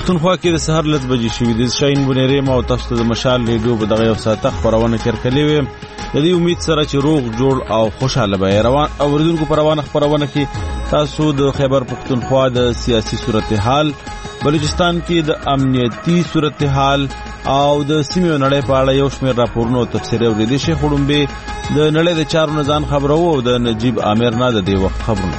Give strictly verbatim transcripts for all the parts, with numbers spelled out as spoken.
پښتونخوا کې د سهار لس بجې شوې د شاهین بنيري ما او تاسو ته د مشال ریډیو په دغه یو ساعته خبرونه کړکلې وي. د دې امید سره چې روغ جوړ او خوشاله به روان اوریدونکو پر روانه خبرونه کې تاسو د خیبر پښتونخوا د سیاسي صورتحال، بلوچستان کې د امنیتي صورتحال او د سیمې نړۍ په اړه یو شمېر راپورونه او تفسیرونه ورېدي شي. خړومبه د نړۍ د چارو نزان خبرو او د نجیب عامر نه د دې وخت خبرونه.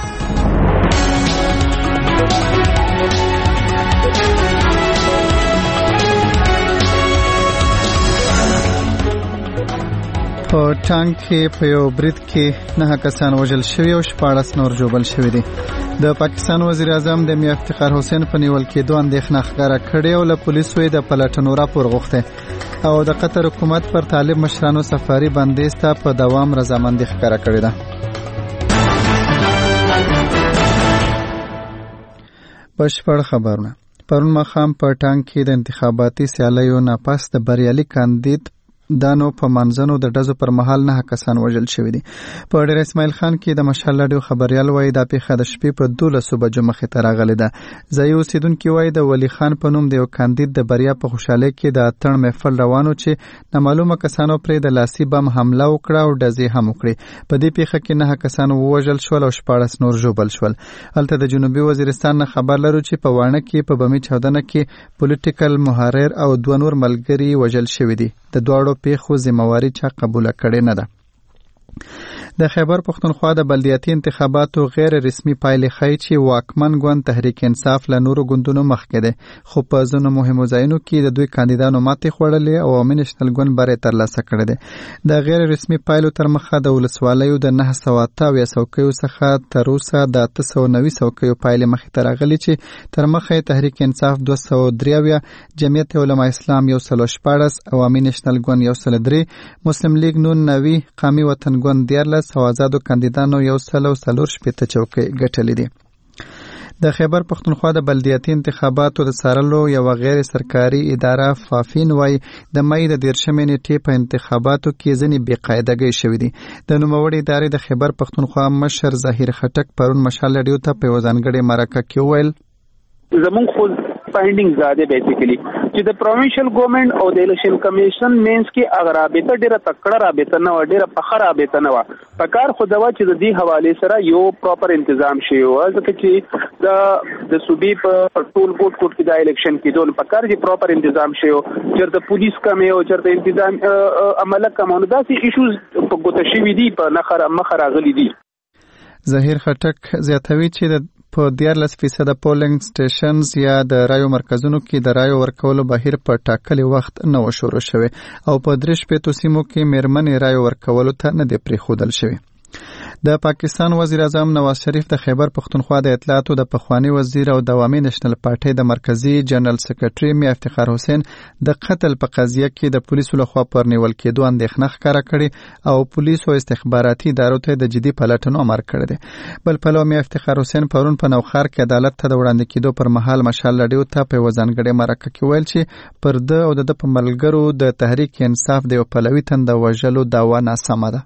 په ټانک کې په یو برید کې نه کسان وژل شوي او شپاړس نور ژوبل شوي دي. د پاکستان وزیر اعظم د میا افتخار حسین په نیول کېدو اندېښنه ښکاره کړې او له پولیسو یې د پلټنو راپور غوښتی او د قطر حکومت پر طالب مشرانو سفاري بندیز ته په دوام رضامندي ښکاره کړې ده. بشپړ خبرونه. پرون ماښام په ټانک کې د انتخاباتي سیالیو نه پس د بریالي کاندید دانو په منځنو د ډزو پر مهال نه کسان وژل شوي دي. په ډېر اسماعیل خان کې د مشال راډیو خبريال وایي دا پیښه د شپې په دولسو بجو مخې ته راغلې ده. ځایي اوسیدونکي وایي د ولی خان په نوم د یو کاندید د بریا په خوشحالۍ کې د اتڼ محفل روانو چې نامعلومه کسانو پرې د لاسي بم حمله وکړه او ډزې هم وکړې. په دې پیښه کې نه کسان ووژل شول او شپاړس نور ژوبل شول. هلته د جنوبي وزیرستان نه خبر لرو چې په وانه کې په بمي چاودنه کې پولیټیکل محرر او دوه نور ملګري وژل شوي دي. د دواړو پیښو ذمہواری چا قبول کړې نه ده. د خیبر پښتونخوا د بلدیاتي انتخاباتو غیر رسمي پایلې ښیي چې واکمن ګوند تحریک انصاف له نورو ګوندونو مخکې دی، خو په ځینو مهمو ځایونو کې د دوی کاندیدانو ماتې خوړلې او عوامي نېشنل ګوند بری ترلاسه کړی دی. د غیر رسمي پایلو تر مخه د ولسوالیو د نهه سوه اته اویا څوکیو څخه تر اوسه د اته سوه نوي څوکیو پایلې مخې ته راغلي چې تر مخه یې تحریک انصاف دوه سوه درې اویا، جمعیت علما اسلام یو سل شپاړس، عوامي نېشنل ګوند یو سل درې، مسلم لیگ نون نوي، قومي وطن ګوند دیارلس او آزادو کاندیدانو یو سل او څلور شپېته چوکۍ ګټلې دي. د خیبر پښتونخوا د بلدیاتي انتخاباتو د څارلو یوه غیر سرکاري اداره فافین وایي د مۍ د دېرشمې نېټې په انتخاباتو کې ځینې بې قاعدګۍ شوي دي. د نوموړې ادارې د خیبر پښتونخوا مشر ظاهر خټک پرون مشال راډیو ته په یوه ځانګړې مرکه کې وویل زمونږ خو فایندینګ زاده بیسیکلی چې د پروینشل ګورنمنت او د الیکشن کمیشن مینس کې اگر رابطه ډیره تکړه رابطه نه و، ډیره پخه رابطه نه و. په کار خو دا چې د دې حواله سره یو پراپر تنظیم شي او ځکه چې د د صوبې په ټول بورډ کوټ کې د الیکشن کې دول په کار چې پراپر تنظیم شي او چې د پولیس کمې او چې د تنظیم عمله کومونه داسې ایشوز په ګوته شي دي په نخره مخه راغلي دي. ظاهر خټک زیاتوي چې د په دیارلس فیصده پولینګ سټیشنز یا د رایو مرکزونو کې د رایو ورکولو بهیر په ټاکلي وخت نه و شروع شوی او په درې شپېتو سیمو کې میرمنې رایو ورکولو ته نه دی پرېښودل شوی. د پاکستان وزیر اعظم نواز شریف د خیبر پښتونخوا د اطلاعاتو د پخوانی وزیر او د عوامي نېشنل پارټۍ د مرکزی جنرال سکرټري میا افتخار حسین د قتل په قضیه کې د پولیسو لخوا پر نیول کېدو اندېښنه ښکاره کړې او پولیسو استخباراتي ادارو ته د جدي پلټنو امر کړی دی. بل پلو میا افتخار حسین پرون په نوخار کې عدالت ته د وړاندې کېدو پر مهال مشال راډیو ته په یوه ځانګړې مرکه کې ویل چې پر ده او د ده په ملګرو د تحریک انصاف د یو پلوي تنده وژلو دعوا ناسمه ده.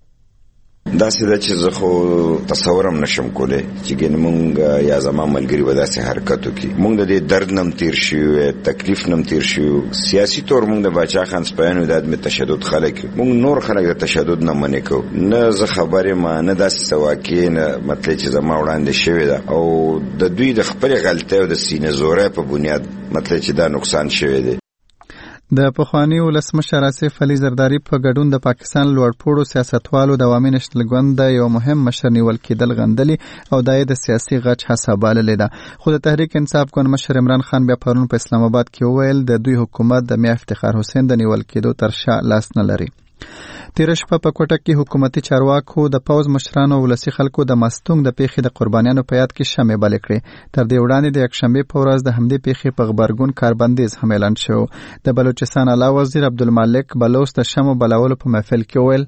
داسې ده چې زه خو تصورم نشم کولی چې ګینې مونږ یا زما ملګري به داسې حرکت وکړي. مونږ د دې درد نم تیر شوي، تکلیف نم تیر شوي. سیاسي طور مونږ د باچا خان سپیانو د عدم تشدد خلک مونږ نور خلک د تشدد نه منې کوو. نه زه خبر یم نه داسې څه واقع نه مطلب چې زما وړاندې شوې ده او د دوی د خپلې غلطۍ او د سینې زورۍ په بنیاد مطلب چې دا نقصان شوی دی. د پخوانی ولسمشر آصف علي زرداری په ګډون د پاکستان لوړپوړو سیاستوالو د عوامي نېشنل ګوند د یو مهم مشر نیول کېدل غندلي او دا یې د سیاسي غچ حساب بللې ده. خو د تحریک انصاف ګوند مشر عمران خان بیا پرون په اسلام آباد کې وویل د دوی حکومت د میا افتخار حسین د نیول کېدو تر شا لاس نه لري. تیر شپه په کوټه کې حکومتي چارواکو د پوز مشرانو او ولسي خلکو د مستونګ د پیښې د قربانیانو په یاد کې شمع بل کړې. تر دې وړاندې د یکشنبه په ورځ د همدې پیښې په خبرګون کاربندیز هم اعلان شو. د بلوچستان اعلی وزیر عبدالمالک بلوچ د شمع بلولو په محفل کې وویل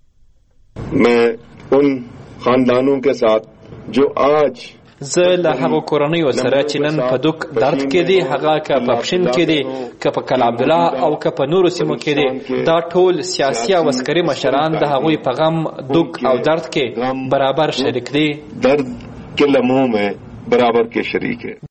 मैं उन खानदानों के साथ जो आज زه له هغو کورنیو سره چې نن په دوک درد کې دي، هغه که په پښین کې دي، که په کلا عبدالله او که په نورو سیمو کې دي، دا ټول سیاسي او عسکري مشران د هغوی په غم، دوک او درد کې برابر شریک دي. درد کې لمحو میں برابر کې شریک ہے.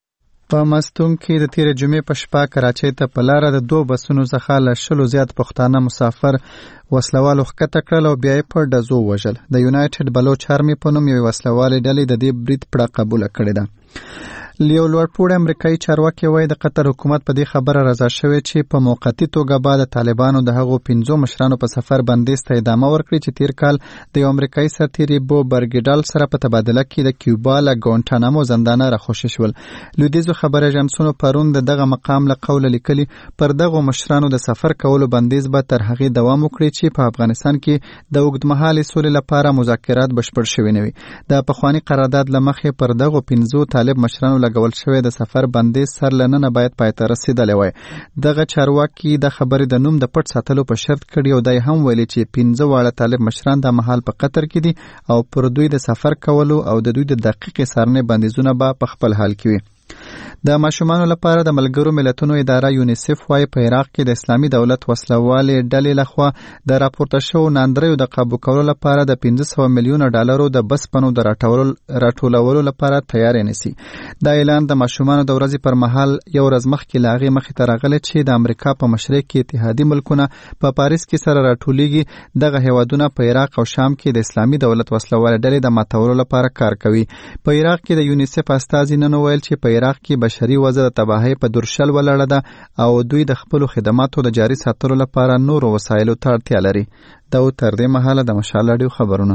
په مستونګ کې د تیرې جمعې په شپه کراچۍ ته په لاره د دوه بسونو څخه له شلو زیات پښتانه مسافر وسلوالو ښکته کړل او بیا یې په ډزو وژل. د یونایټډ بلوچ آرمي په نوم یوې وسلوالې ډلې د دې برید پړه قبوله کړې ده. لیو لوړپوړی امریکایي چارواکي وایي د قطر حکومت په دې خبره رضا شوی چې په موقتي توګه به د طالبانو د هغو پنځو مشرانو په سفر بندیز ته ادامه ورکړي چې تیر کال د یو امریکایي سرتیري بو برګیډال سره په تبادله کې د کیوبا له ګوانټانامو زندانه راخوشي شول. لویدیځو خبر ایجنسونو پرون د دغه مقام له قوله لیکلي پر دغو مشرانو د سفر کولو بندیز به تر هغې دوام وکړي چې په افغانستان کې د اوږدمهالې سولې لپاره مذاکرات بشپړ شوي نه وي. د پخواني قرارداد له مخې پر دغو پنځو طالب مشرانو لګول شوی د سفر بندیز سر لننه باید پای ته رسیدلی وای. دغه چارواکي د خبرې د نوم د پټ ساتلو په شرط کړي او دای هم ویلي چې پنځه واړه طالب مشران د مهال په قطر کې دي او پر دوی د سفر کولو او د دوی د دقیقې څارنې بندیزونه به په خپل حال کې وي. د ماشومانو لپاره د ملګرو ملتونو اداره یونیسف وايي په عراق کې د اسلامي دولت وسلوالې ډلې لخوا د راپورته شوو ناندریو د قابو کولو لپاره د پنځه سوه میلیونه ډالرو د بسپنو د راټولولو لپاره تیاری نیسي. دا اعلان د ماشومانو د ورځې پر مهال یو ورځ مخکې له هغې مخې ته راغلی چې د امریکا په مشرق کې اتحادي ملکونه په پاریس کې سره راټولیږي. دغه هیوادونه په عراق او شام کې د اسلامي دولت وسلوالې ډلې د ماتولو لپاره کار کوي. په عراق کې د یونیسف استازي نن وویل چې په عراق کې بشري وضع د تباهۍ په درشل ولاړه ده او دوی د خپلو خدماتو د جاري ساتلو لپاره نورو وسایلو ته اړتیا لري. دا تر دې مهاله د مشال راډیو خبرونه.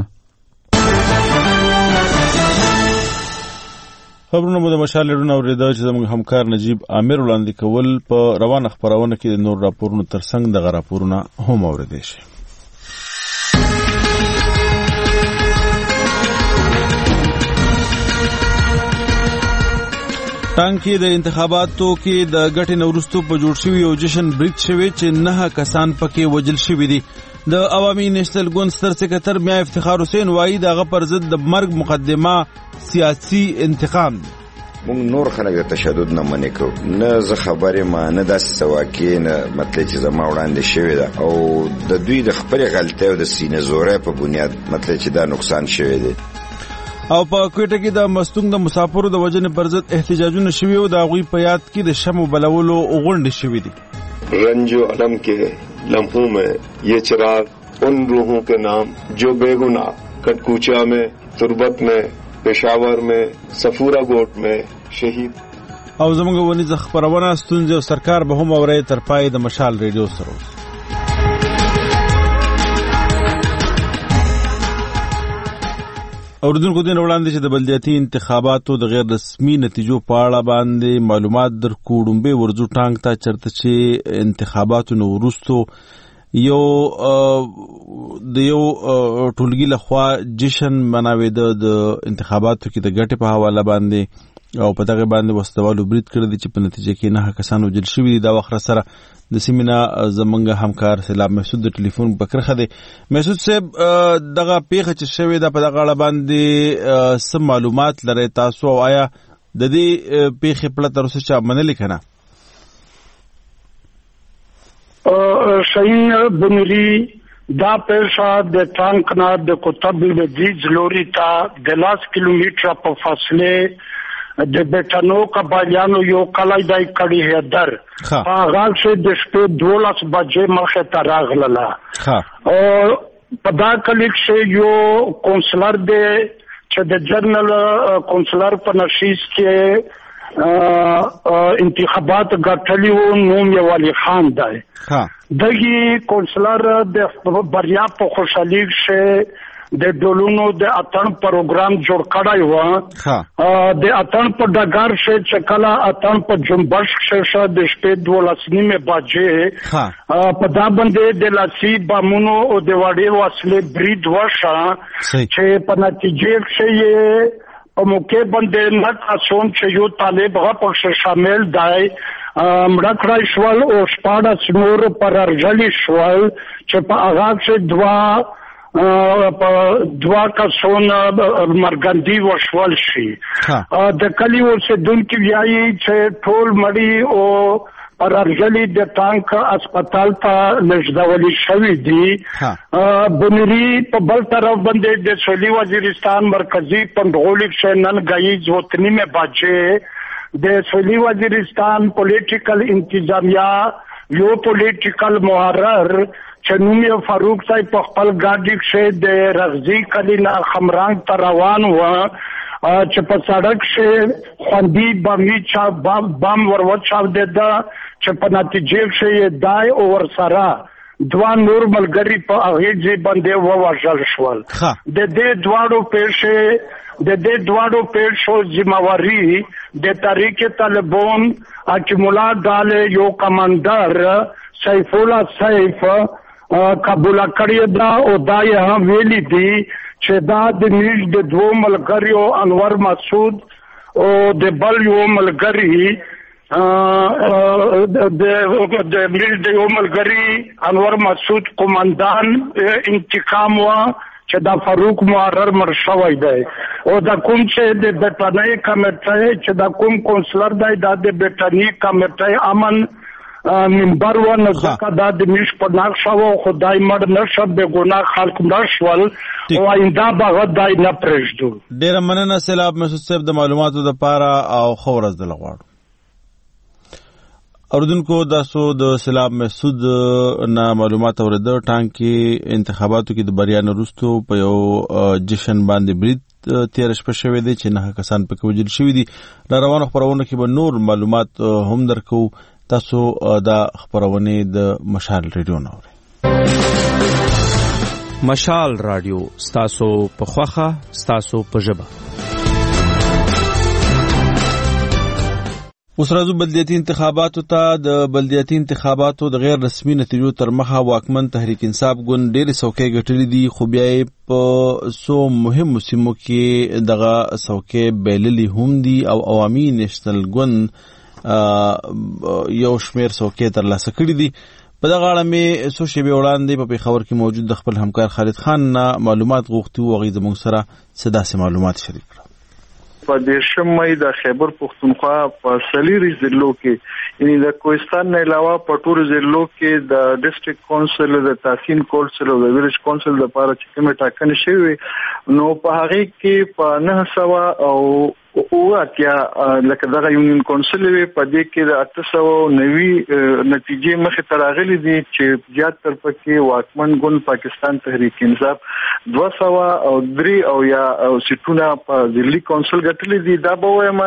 خبرونه مو د مشال راډیو اوریدل چې زموږ همکار نجیب عامر وړاندې کول. په روانه خبرونه کې د نور راپورونو ترڅنګ دغه راپورونه هم اوریدل شي. ټانګ کې د انتخاباتو کې د ګټې نه وروسته په جوړ شوي یو جشن برید شوی چې نه کسان پکې وژل شوي دي. د عوامي نېشنل ګوند ستر سکرټر میا افتخار حسین وایي دغه پر ضد د مرګ مقدمه سیاسي انتقام دی. مونږ نور خلک د تشدد نه منې کوو، نه زه خبرې ما نه داسې څه واقع نه مطلب چې زما وړاندې شوې ده او د دوی د خپلې غلطۍ او د سینې زورۍ په بنیاد مطلب چې دا نقصان شوی دی. او په کوټه کې د مستونګ د مسافرو د وجنې پر ضد احتجاجونه شوي او د هغوی په یاد کې د شمع بلولو غونډې شوي دي. رنج و علم کے لمحوں میں یہ چراغ ان روحوں کے نام جو بے گناہ کٹکوچا میں، تربت میں، پشاور میں، صفورہ گوٹ میں شہید. او زموږ ونیزه خبرونه ستونزې او سرکار به هم اوري تر پای د مشال ریډیو سره. اوردونکو دین وړاندې چې د بلدیاتي انتخاباتو د غیر رسمي نتیجو په اړه باندې معلومات درکو. ډومبې ورځو ټانګ ته چرته چې انتخاباتو نه وروستو یو د یو ټولګي لخوا جشن مناوېده د انتخاباتو کې د ګټې په حواله باندې او په دغه باندې وسوالو برید کړی دی چې په نتیجه کې نه کسان وژل شوي دي. دا وخت سره د سیمینا زمونږ همکار سیلاب محسود د ټلیفون په کرخه دی. محسود صاحب دغه پیښه چې شوې ده په دغه اړه باندې څه معلومات لرئ تاسو او آیا د دې پیښې پړه تر اوسه چا منلې که نه؟ شاهین بنیری دا پیښه د ټانک نه د قطب لویدیځ لوري ته د لاس کیلومتره په فاصله د بیٹانو قبایلیانو یو کلی دی کړي هدر هغه چې د شپې دولس بجې مخې ته راغله او په دا کلی کې یو کونسلر دی چې د جنرال کونسلر په نشیز کې انتخابات ګټلی وو، نوم یې ولی خان دی. دغه کونسلر د بریا په خوشحالي کې د ډولونو د اتن پروګرام جوړ کړای و. د اتن په ډګر شه چکلا اتن په جنبش شه د شپې دولس نیمه بجې په دا باندې د لاسي بامونو او د وړې وسلې برید وشه چې په نتیجه کې په موقع باندې نه تاسو چې یو طالب هغه په شامل دی مړه کړای شول او شپاړس نور پر ارجلی شول چې په هغه کې دوا په دوا کسونه مرګندي وشول شي. د کلی اوسیدونکي وایي چې ټول مړي او پر ارجلی د ټانک هسپتال ته لږدولي شوي دي. بنيري په بل طرف باندې د سولي وزیرستان مرکزی پندغولي کې نن غایي ځوتنی مې باجه د سویلي وزیرستان پولیټیکل انتظامیه یو پولیټیکل محرر چې نوم یې فاروق صاحب په خپل ګاډي کښې د رغزي کلي نه خمرنګ ته روان و چې په سړک کښې خوندي بمي چا بم ور وچاودېده چې په نتیجې کښې یې دای او ورسره دوه نور ملګري په هغې ځای باندې ووژل شول. د دې دواړو پیښې د دې دواړو پیښو ذمہواري د تحریک طالبان اکمولا ډالې یو کمانډر سیف الله سیف قبول کړی دا او دا یې هم ویلي دي چې دا د میش د دوه ملګریو انور مسعود او د بل یو ملګری د میش د یو ملګری انور مسعود قومندان انتقام وا چې دا فاروق محرر مر شوی دی او دا کوم چې د بټنۍ کمیټې چې دا کوم کونسلر دی دا د بټنۍ کمیټې امن منبر و نزدکه دا د میش په نقشه و خدای مړ نشه بې ګناه خلک مړ شول او آینده به هغه دای نه پرېږدو. ډېره مننه سیلاب مسعود صاحب د معلوماتو دپاره او ښه ورځ دله غواړو. اوریدونکو تاسو د سیلاب مسعود نه معلومات اورېده. ټانګ انتخاباتو کې د بریا نه وروستو په یو جشن باندې برید تېره شپه شوی دی چې نهه کسان پکې وژل شوي دي. را روانو خپرونو کې به نور معلومات هم درکو. تاسو دا خپرونې د مشال ریډیو نه اورئ. مشال رادیو ستاسو په خوښه ستاسو په ژبه. اوس راځو بلدیاتي انتخاباتو ته. د بلدیاتي انتخاباتو د غیر رسمي نتیجو تر مخه واکمن تحریک انصاف ګوند ډېرې څوکۍ ګټلې دي، خو بیا یې په څو مهمو سیمو کې دغه څوکۍ بایللې هم دي او عوامي نیشنل ګوند یو شمېر څوکۍ ترلاسه کړي دي. په دغه اړه مې څو شېبې وړاندې په پېښور کې موجود د خپل همکار خالد خان نه معلومات غوښتي وو. هغوی زموږ سره څه داسې معلومات شریک کړل. په دیرشم مې د خیبر پښتونخوا په څلورو ضلعو کې یعنی د کوهستان نه علاوه په ټولو ضلعو کې د ډسټریکټ کونسل د تحصیل کونسل او د ویلیج کونسل لپاره چې کومه ټاکنې شوې نو په هغه کې په نه سوه او او اتیا لکه دغه یونین کونسل وی په دې کې د اته سوه نوي نتیجې مخې ته راغلي دي چې زیات تر پکې واکمن ګوند پاکستان تحریک انصاف دوه سوه او درې او یا سیټونه په ضلعي کونسل ګټلي دي. دا به وایم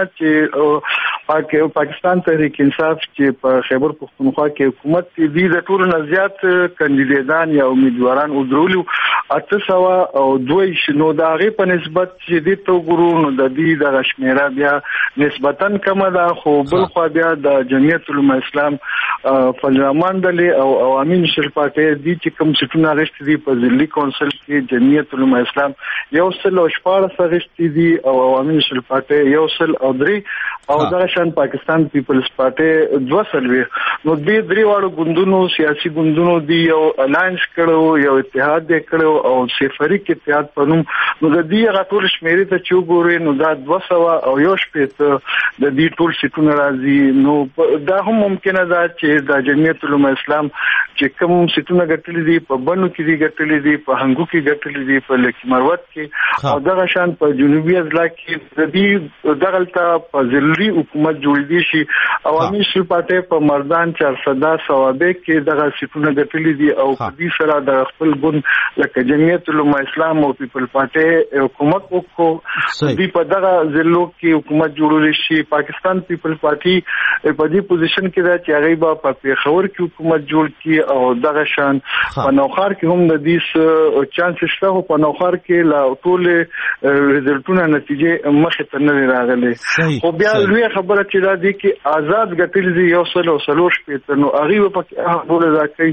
چې پاکستان تحریک انصاف چې په خیبر پښتونخوا کې حکومت دی د ټولو نه زیات کاندیدان یا امیدواران ودرولو اته سوه او دوه نو د هغې په نسبت چې دې ته وګورو نو د دې دغه شمیره بیا نسبتاً کمه ده، خو بل خوا بیا د جمعیت علماء اسلام فلرحمان ډلې او عوامي نشل پارټۍ دي چې کوم سیټونه اخیستي دي په ضلعي کونسل کې جمعیت علماء اسلام یو سل او شپاړس اخیستي دي او عوامي نشل پارټۍ یو سل او درې او دغه شان پاکستان پیپلز پارټۍ دوه څلوېښت. نو دې درې واړو ګوندونو سیاسي ګوندونو دي یو الاینس کړو، یو اتحاد یې کړو او سفریک اتحاد په نوم. نو د دې هغه ټول شمېرې ته چې وګورئ نو دا دوه سوه او یو شپېته د دې ټول سیټونه راځي. نو دا هم ممکنه ده چې د جمعیت علماء اسلام چې کوم سیټونه ګټلي دي په بنو کې دي ګټلي دي، په هنګو کې ګټلي دي، په لکي مروت کې او دغه شان په جنوبي اضلاع کې د دې دغلته په ضلعي حکومت جوړېدی شي. عوامي نشل پارټۍ په مردان چارسده صوابق کې دغه سیټونه ګټلي دي او په دې سره د خپل ګوند لکه جمعیت علماء اسلام او پیپل پارټۍ حکومت وکړو. دوی په دغه ضلعو کې حکومت جوړولی شي. پاکستان پیپل پارټي په دې پوزیشن کې ده چې هغوی به په پېښور کې حکومت جوړ کړي او دغه شان په نوښار کې هم د دې چانس شته، خو په نوښار کې لا ټولې ریزلټونه نتیجې مخې ته نه دي راغلي. خو بیا لویه خبره چې دا دی کې آزاد ګټلي دي یو سل او څلور شپېته نو هغوی به پکې حق بوله دا کوي.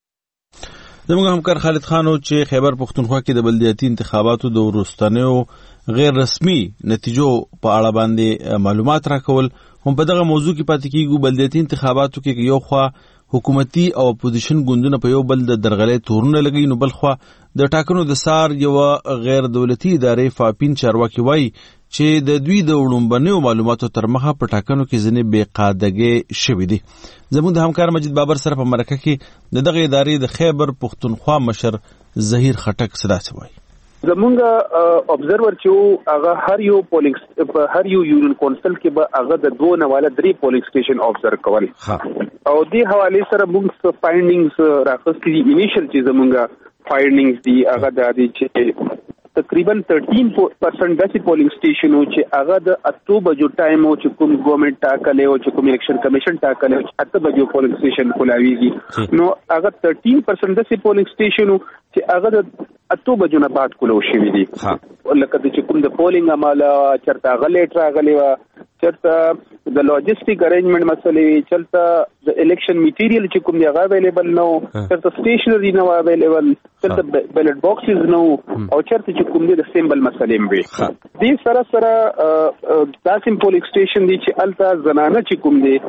زموږ همکار خالد خان و چې خیبر پښتونخوا کې د بلدیاتي انتخاباتو د وروستنیو غیر رسمي نتیجو په اړه باندې معلومات راکول. هم په دغه موضوع کې پاتې کیږو. بلدیاتي انتخاباتو کې یو خوا حکومتي او اپوزیشن ګوندونه په یو بل د درغلۍ تورونه لګوي، نو بل خوا د ټاکنو د سار یو غیر دولتي ادارې فاپین چارواکي وایي چې د دوی د وړومبنیو معلوماتو تر مخه په ټاکنو کې ځینې بې قاعدګۍ شوي دي. زموږ د همکار مجید بابر سره په مرکه کې د دغه ادارې د خیبر پښتونخوا مشر ظهیر خټک څه داسې وایي. زمونږ ابزرور چې هغه هر یو پولینګ په هر یو یونین کونسل کې به هغه د دوه نواله درې پولینګ سټیشن ابزرو کول او دې حواله سره موږ فایندینګز راغستې دي. انیشل چې زمونږ فایندینګز دي هغه د دې چې تقریبا thirteen percent داسې پولینګ سټیشنو چې هغه د اته بجو ټایم او چې کوم ګورنمنت ټاکلی او چې کوم الیکشن کمیشن ټاکلی او چې اته بجو پولینګ سټیشن کولاویږي نو هغه thirteen percent داسې پولینګ سټیشنو چې هغه د اته بجو نه بعد کولو شوي دي. لکه د چې کوم د پولینګ عمله چرته هغه لیټ راغلی وه، چرته د لاجستیک ارینجمنټ مسلې، چرته د الیکشن میټیریل چې کوم دی هغه اویلیبل نه و، چرته سټیشنري نه و اویلیبل، چرته بیلټ باکسز نه و او چرته چې کوم دی د سیمبل مسلې وي. دې سره سره داسې پولینګ سټیشن دی چې الته زنانه چې کوم دی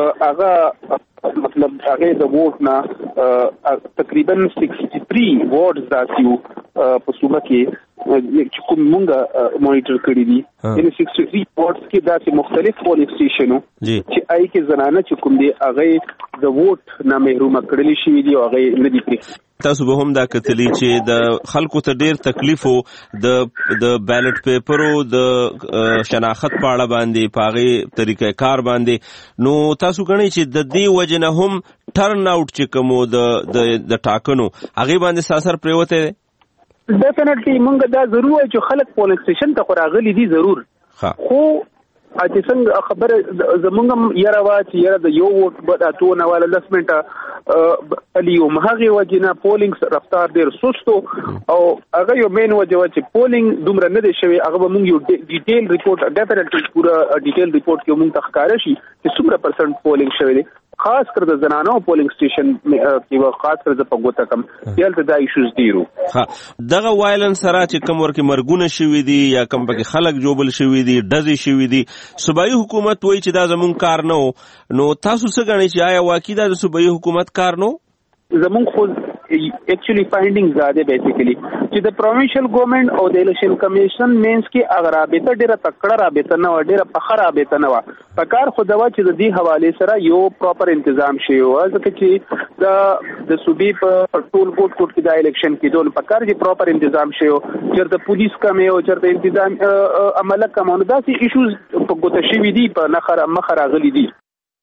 هغه مطلب هغه د ووټ نه تقریبا sixty three وارډز داسې په صوبه کې چې کوم مونږه مانیټر کړی دي. یعنی sixty three وارډز کې داسې مختلف پولینګ سټیشنو چې آی کې زنانه چې کوم دی هغه د ووټ نه محروم کړل شي دي او هغه نه دي کړی. تاسو به هم دا کتلی چې د خلکو ته ډیر تکلیف وو د د بیلټ پیپرو د شناخت په اړه باندې په هغې طریقې کار باندې، نو تاسو ګڼئ چې د دې وجې نه هم ټرن آوټ چې کوم و د د ټاکنو هغې باندې څه اثر پرېوتی دی؟ ډیفینټلی مونږ دا ضرور وایو چې خلک پولینګ سټیشن ته خو راغلي دي ضرور، خو چې څنګه خبره زمونږ هم یاره وه چې یاره د یو ووټ به اتو نواله لس منټه علي وم، هغې وجې نه پولینګ رفتار ډېر سست او هغه یو مین وجه وه چې پولینګ دومره نه دی شوی. هغه به مونږ یو ډیټیل ریپورټ ډیفینټلی پوره ډیټیل ریپورټ کې مونږ ته ښکاره شي چې څومره پرسنټ پولینګ شوی دی، خاص کر د زنانو پولینګ سټیشن کې خاص کر د پګوته کم یالته دا ایشوز دیرو. ها دغه وایلنس سره چې کوم ورکه مرګونه شوي دي یا کوم پکې خلک جوبل شوي دي ډزې شوي دي، صوبایي حکومت وایي چې دا زمون کار نه و، نو تاسو څه ګڼئ چې آیا واقعي دا د صوبایي حکومت کار نه و؟ زمون خو ایکچولی فایندینګ زاده بیسیکلی چې د پروینشل ګورنمنت او د الیکشن کمیشن مینس کې اگر رابطه ډیره تکړه رابطه نه و، ډیره پخه رابطه نه و. په کار خو دا چې د دې حواله سره یو پراپر تنظیم شي او ځکه چې د د صوبې په ټول بورډ کوټ کې د الیکشن کې دول په کار چې پراپر تنظیم شي او چرته پولیس کمه او چرته تنظیم عمله کومه داسې ایشوز په ګوته شي دي په نخره مخره غلي دي.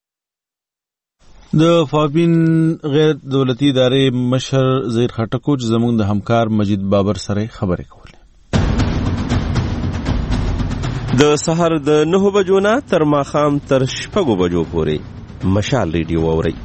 د فابین غیر دولتي ادارې مشر زهیر خټکو چې زموږ د همکار مجید بابر سره خبرې کولې. د سحر د نهو بجو نه تر ماښام تر شپږو بجو پورې مشال ریډیو اورئ.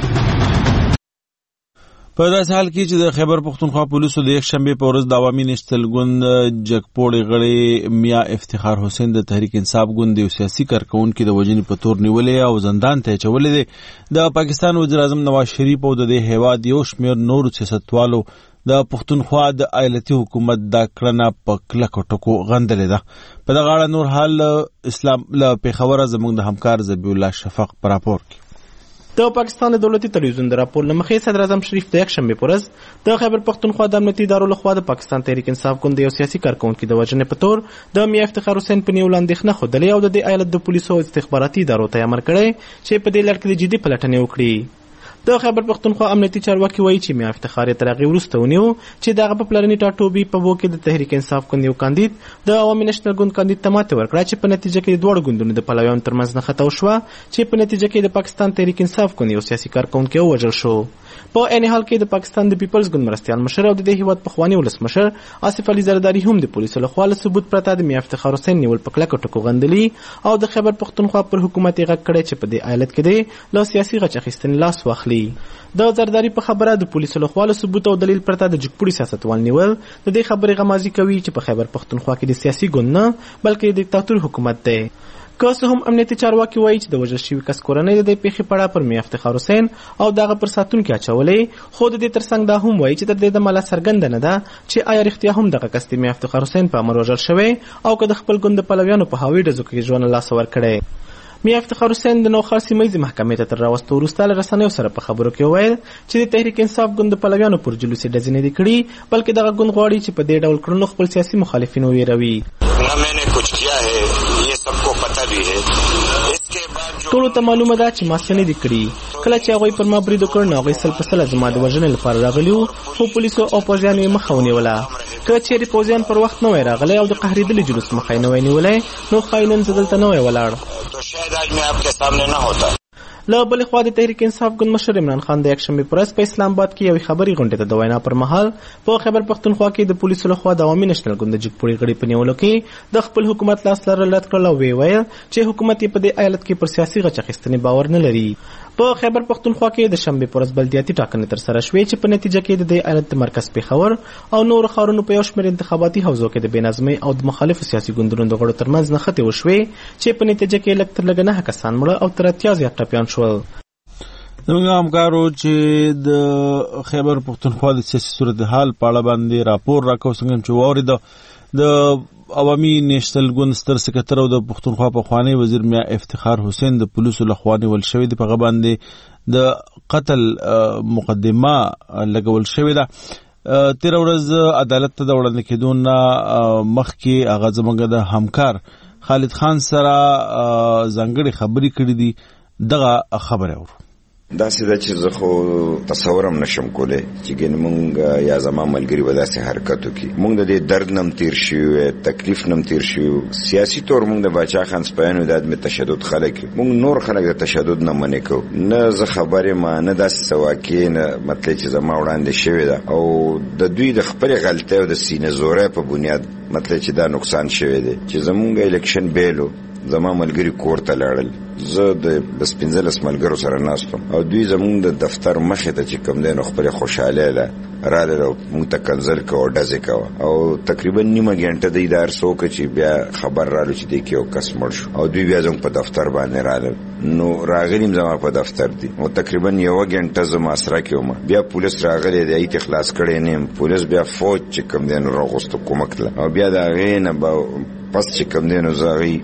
په داسې حال کې چې د خیبر پختونخوا پولیسو د یک شنبې په ورځ د عوامي نشتل ګوند جګپوړې غړی میا افتخار حسین د تحریک انصاف ګوند یو سیاسي کارکونکي د وژنې په تور نیولې او زندان ته اچولې دی. د پاکستان وزیر اعظم نواز شریف او د دې هیواد یو شمېر نورو سیاستوالو د پختونخوا د ایالتي حکومت دا کړنه په کلکو ټکو غندلې ده. په دغه اړه نور حال اسلام له پېښوره زموږ د همکار ذبیح الله شفق په راپور کې. د پاکستان د دولتي تلویزیون د راپور له مخې صدر اعظم شریف د یک شنبې په ورځ د خیبر پختونخوا د امنیتي ادارو لخوا د پاکستان تحریک انصاف ګوند یو سیاسي کارکونکي د وژنې په تور د میا افتخار حسین په نیولو اندېښنه ښودلې او د دې ایالت د پولیسو استخباراتي ادارو ته امر کړی چې په دې لړ کې د جدي پلټنې وکړي. د خیبر پختونخوا امنیتي چارواکي وایي چې میا افتخار تر هغې وروسته ونیو چې دغه په پلرني ټاټوبي په بو کې د تحریک انصاف ګوند یو کاندید د عوامي نشنل ګوند کاندید ته ماتې ورکړه چې په نتیجه کې د دواړو ګوندونو د پلویانو ترمنځ نښته وشوه چې په نتیجه کې د پاکستان تحریک انصاف ګوند یو سیاسي کارکونکی ووژل شو. په عین حال کې د پاکستان د پیپلز ګوند مرستیال مشر او د دې هیواد پخواني ولسمشر آصف علي زرداري هم د پولیسو لخوا له ثبوت پرته د میا افتخار حسین نیول په کلکو ټکو غندلي او د خیبر پختونخوا پر حکومت یې غږ کړی چې په دې ایالت کې دی له سیاسي غچ اخیستنې لاس واخلي. د زرداري په خبره د پولیسو لخوا له ثبوت او دلیل پرته د جګپوړي سیاستوال نیول د دې خبرې غمازي کوي چې په خیبر پختونخوا کې د سیاسي ګوند نه بلکې د دیکتاتور حکومت دی. که څه هم امنیتي چارواکي وایي چې د وژل شوي کس کورنۍ د دې پیښې په اړه پر میا افتخار حسین او دغه پر ساتونکي اچولې، خو د دې ترڅنګ دا هم وایي چې تر دې دمه لا څرګنده نه ده چې آیا رښتیا هم دغه کس د میا افتخار حسین په امر وژل شوی او که د خپل ګوند د پلویانو په هوایي ډزو کې ژوند له لاسه ورکړی. میا افتخار حسین د نوخار سیمه محکمې ته تر راوستو وروسته له رسنیو سره په خبرو کې وویل چې د تحریک انصاف ګوند د پلویانو پر جلوسي ډزې نه دي کړي بلکې دغه ګوند غواړي چې په دې ډول کړنو خپل سیاسي مخالفین وویروي. ټولو ته معلومه ده چې ما څه نه دي کړي. کله چې هغوی پر ما برید وکړ نو هغوی سل په سله زما د وژنې لپاره راغلي وو خو پولیسو او پوځیانو یې مخه ونیوله. که چیرې پوځیان پر وخت نه وای راغلی او د قهرېدلي جلوس مخه یې نه وای نیولی نو ښایي نن زه دلته نه وای ولاړ. تو شاید آج میں آپ کے سامنے نہ ہوتا. له بلې خوا د تحریک انصاف ګوند مشر عمران خان د یکشنبې په ورځ په اسلام آباد کې یوې خبري غونډې ته د وینا پر مهال په خیبر پښتونخوا کې د پولیسو لخوا د عوامي نېشنل ګوند د جګپوړي غړي په نیولو کې د خپل حکومت لاس لرل رد کړل او ویې ویل چې حکومت یې په دې ایالت کې پر سیاسي غچ اخیستنې باور نه لري. په خیبر پښتونخوا کې د شنبې په ورځ بلدیاتي ټاکنې ترسره شوې چې په نتیجه کې د دې ایالت د مرکز پېښور او نورو ښارونو په یو شمېر انتخاباتي حوزو کې د بې نظمۍ او د مخالفو سیاسي ګوندونو د غړو ترمنځ نښتې وشوې چې په نتیجه کې لږ تر لږه نهه کسان مړه او تر اتیا زیات ټپیان شول. زموږ همکارو چې د خیبر پښتونخوا د سیاسي صورتحال په اړه باندې راپور راکوي څنګه چې واورېده د عوامي نېشنل ګوند ستر سکرټر او د پښتونخوا پخوانی وزیر میا افتخار حسین د پولیسو لخوا نیول شوی دی. په هغه باندې د قتل مقدمه لګول شوې ده. تېره ورځ عدالت ته د وړاندې کېدو نه مخکې هغه زموږ د همکار خالد خان سره ځانګړې خبرې کړې دي. دغه خبره اورو. دا سیده چې زه خو تصورم نشم کولی چې ګینې مونږ یا زما ملګري به داسې حرکت وکړي. مونږ د دې درد نم تیر شوي تکلیف نم تیر شوي. سیاسي طور مونږ د باچا خان سپیانو د ادمې تشدد خلک مونږ نور خلک د تشدد نه منې کوو. نه زه خبر یم نه داسې څه واقع نه مطلب چې زما وړاندې شوې ده او د دوی د خپلې غلطۍ او د سینې زورۍ په بنیاد مطلب چې دا نقصان شوی دی چې زمونږ الیکشن بیلو زما ملګری کور ته لاړل. زه د بس پنځلس ملګرو سره ناستم او دوی زمونږ د دفتر مخې ته چې کوم دی نو خپلې خوشحالۍ له راغلل او موږ ته کنځل کوه او ډزې کوه او تقریبا نیمه ګنټه دوی دا هر څه وکړه چې بیا خبر رالو چې دی کې یو کس مړ شو او دوی بیا زموږ په دفتر باندې راغلل. نو راغلیم زما په دفتر دي او تقریبا یوه ګنټه زه محاصره کې وم. بیا پولیس راغلی دی ایت خلاص کړی نه یم. پولیس بیا فوج چې کوم دی نو راغوسته کومک ته او بیا د هغې نه به پس چې کوم دی نو زه هغې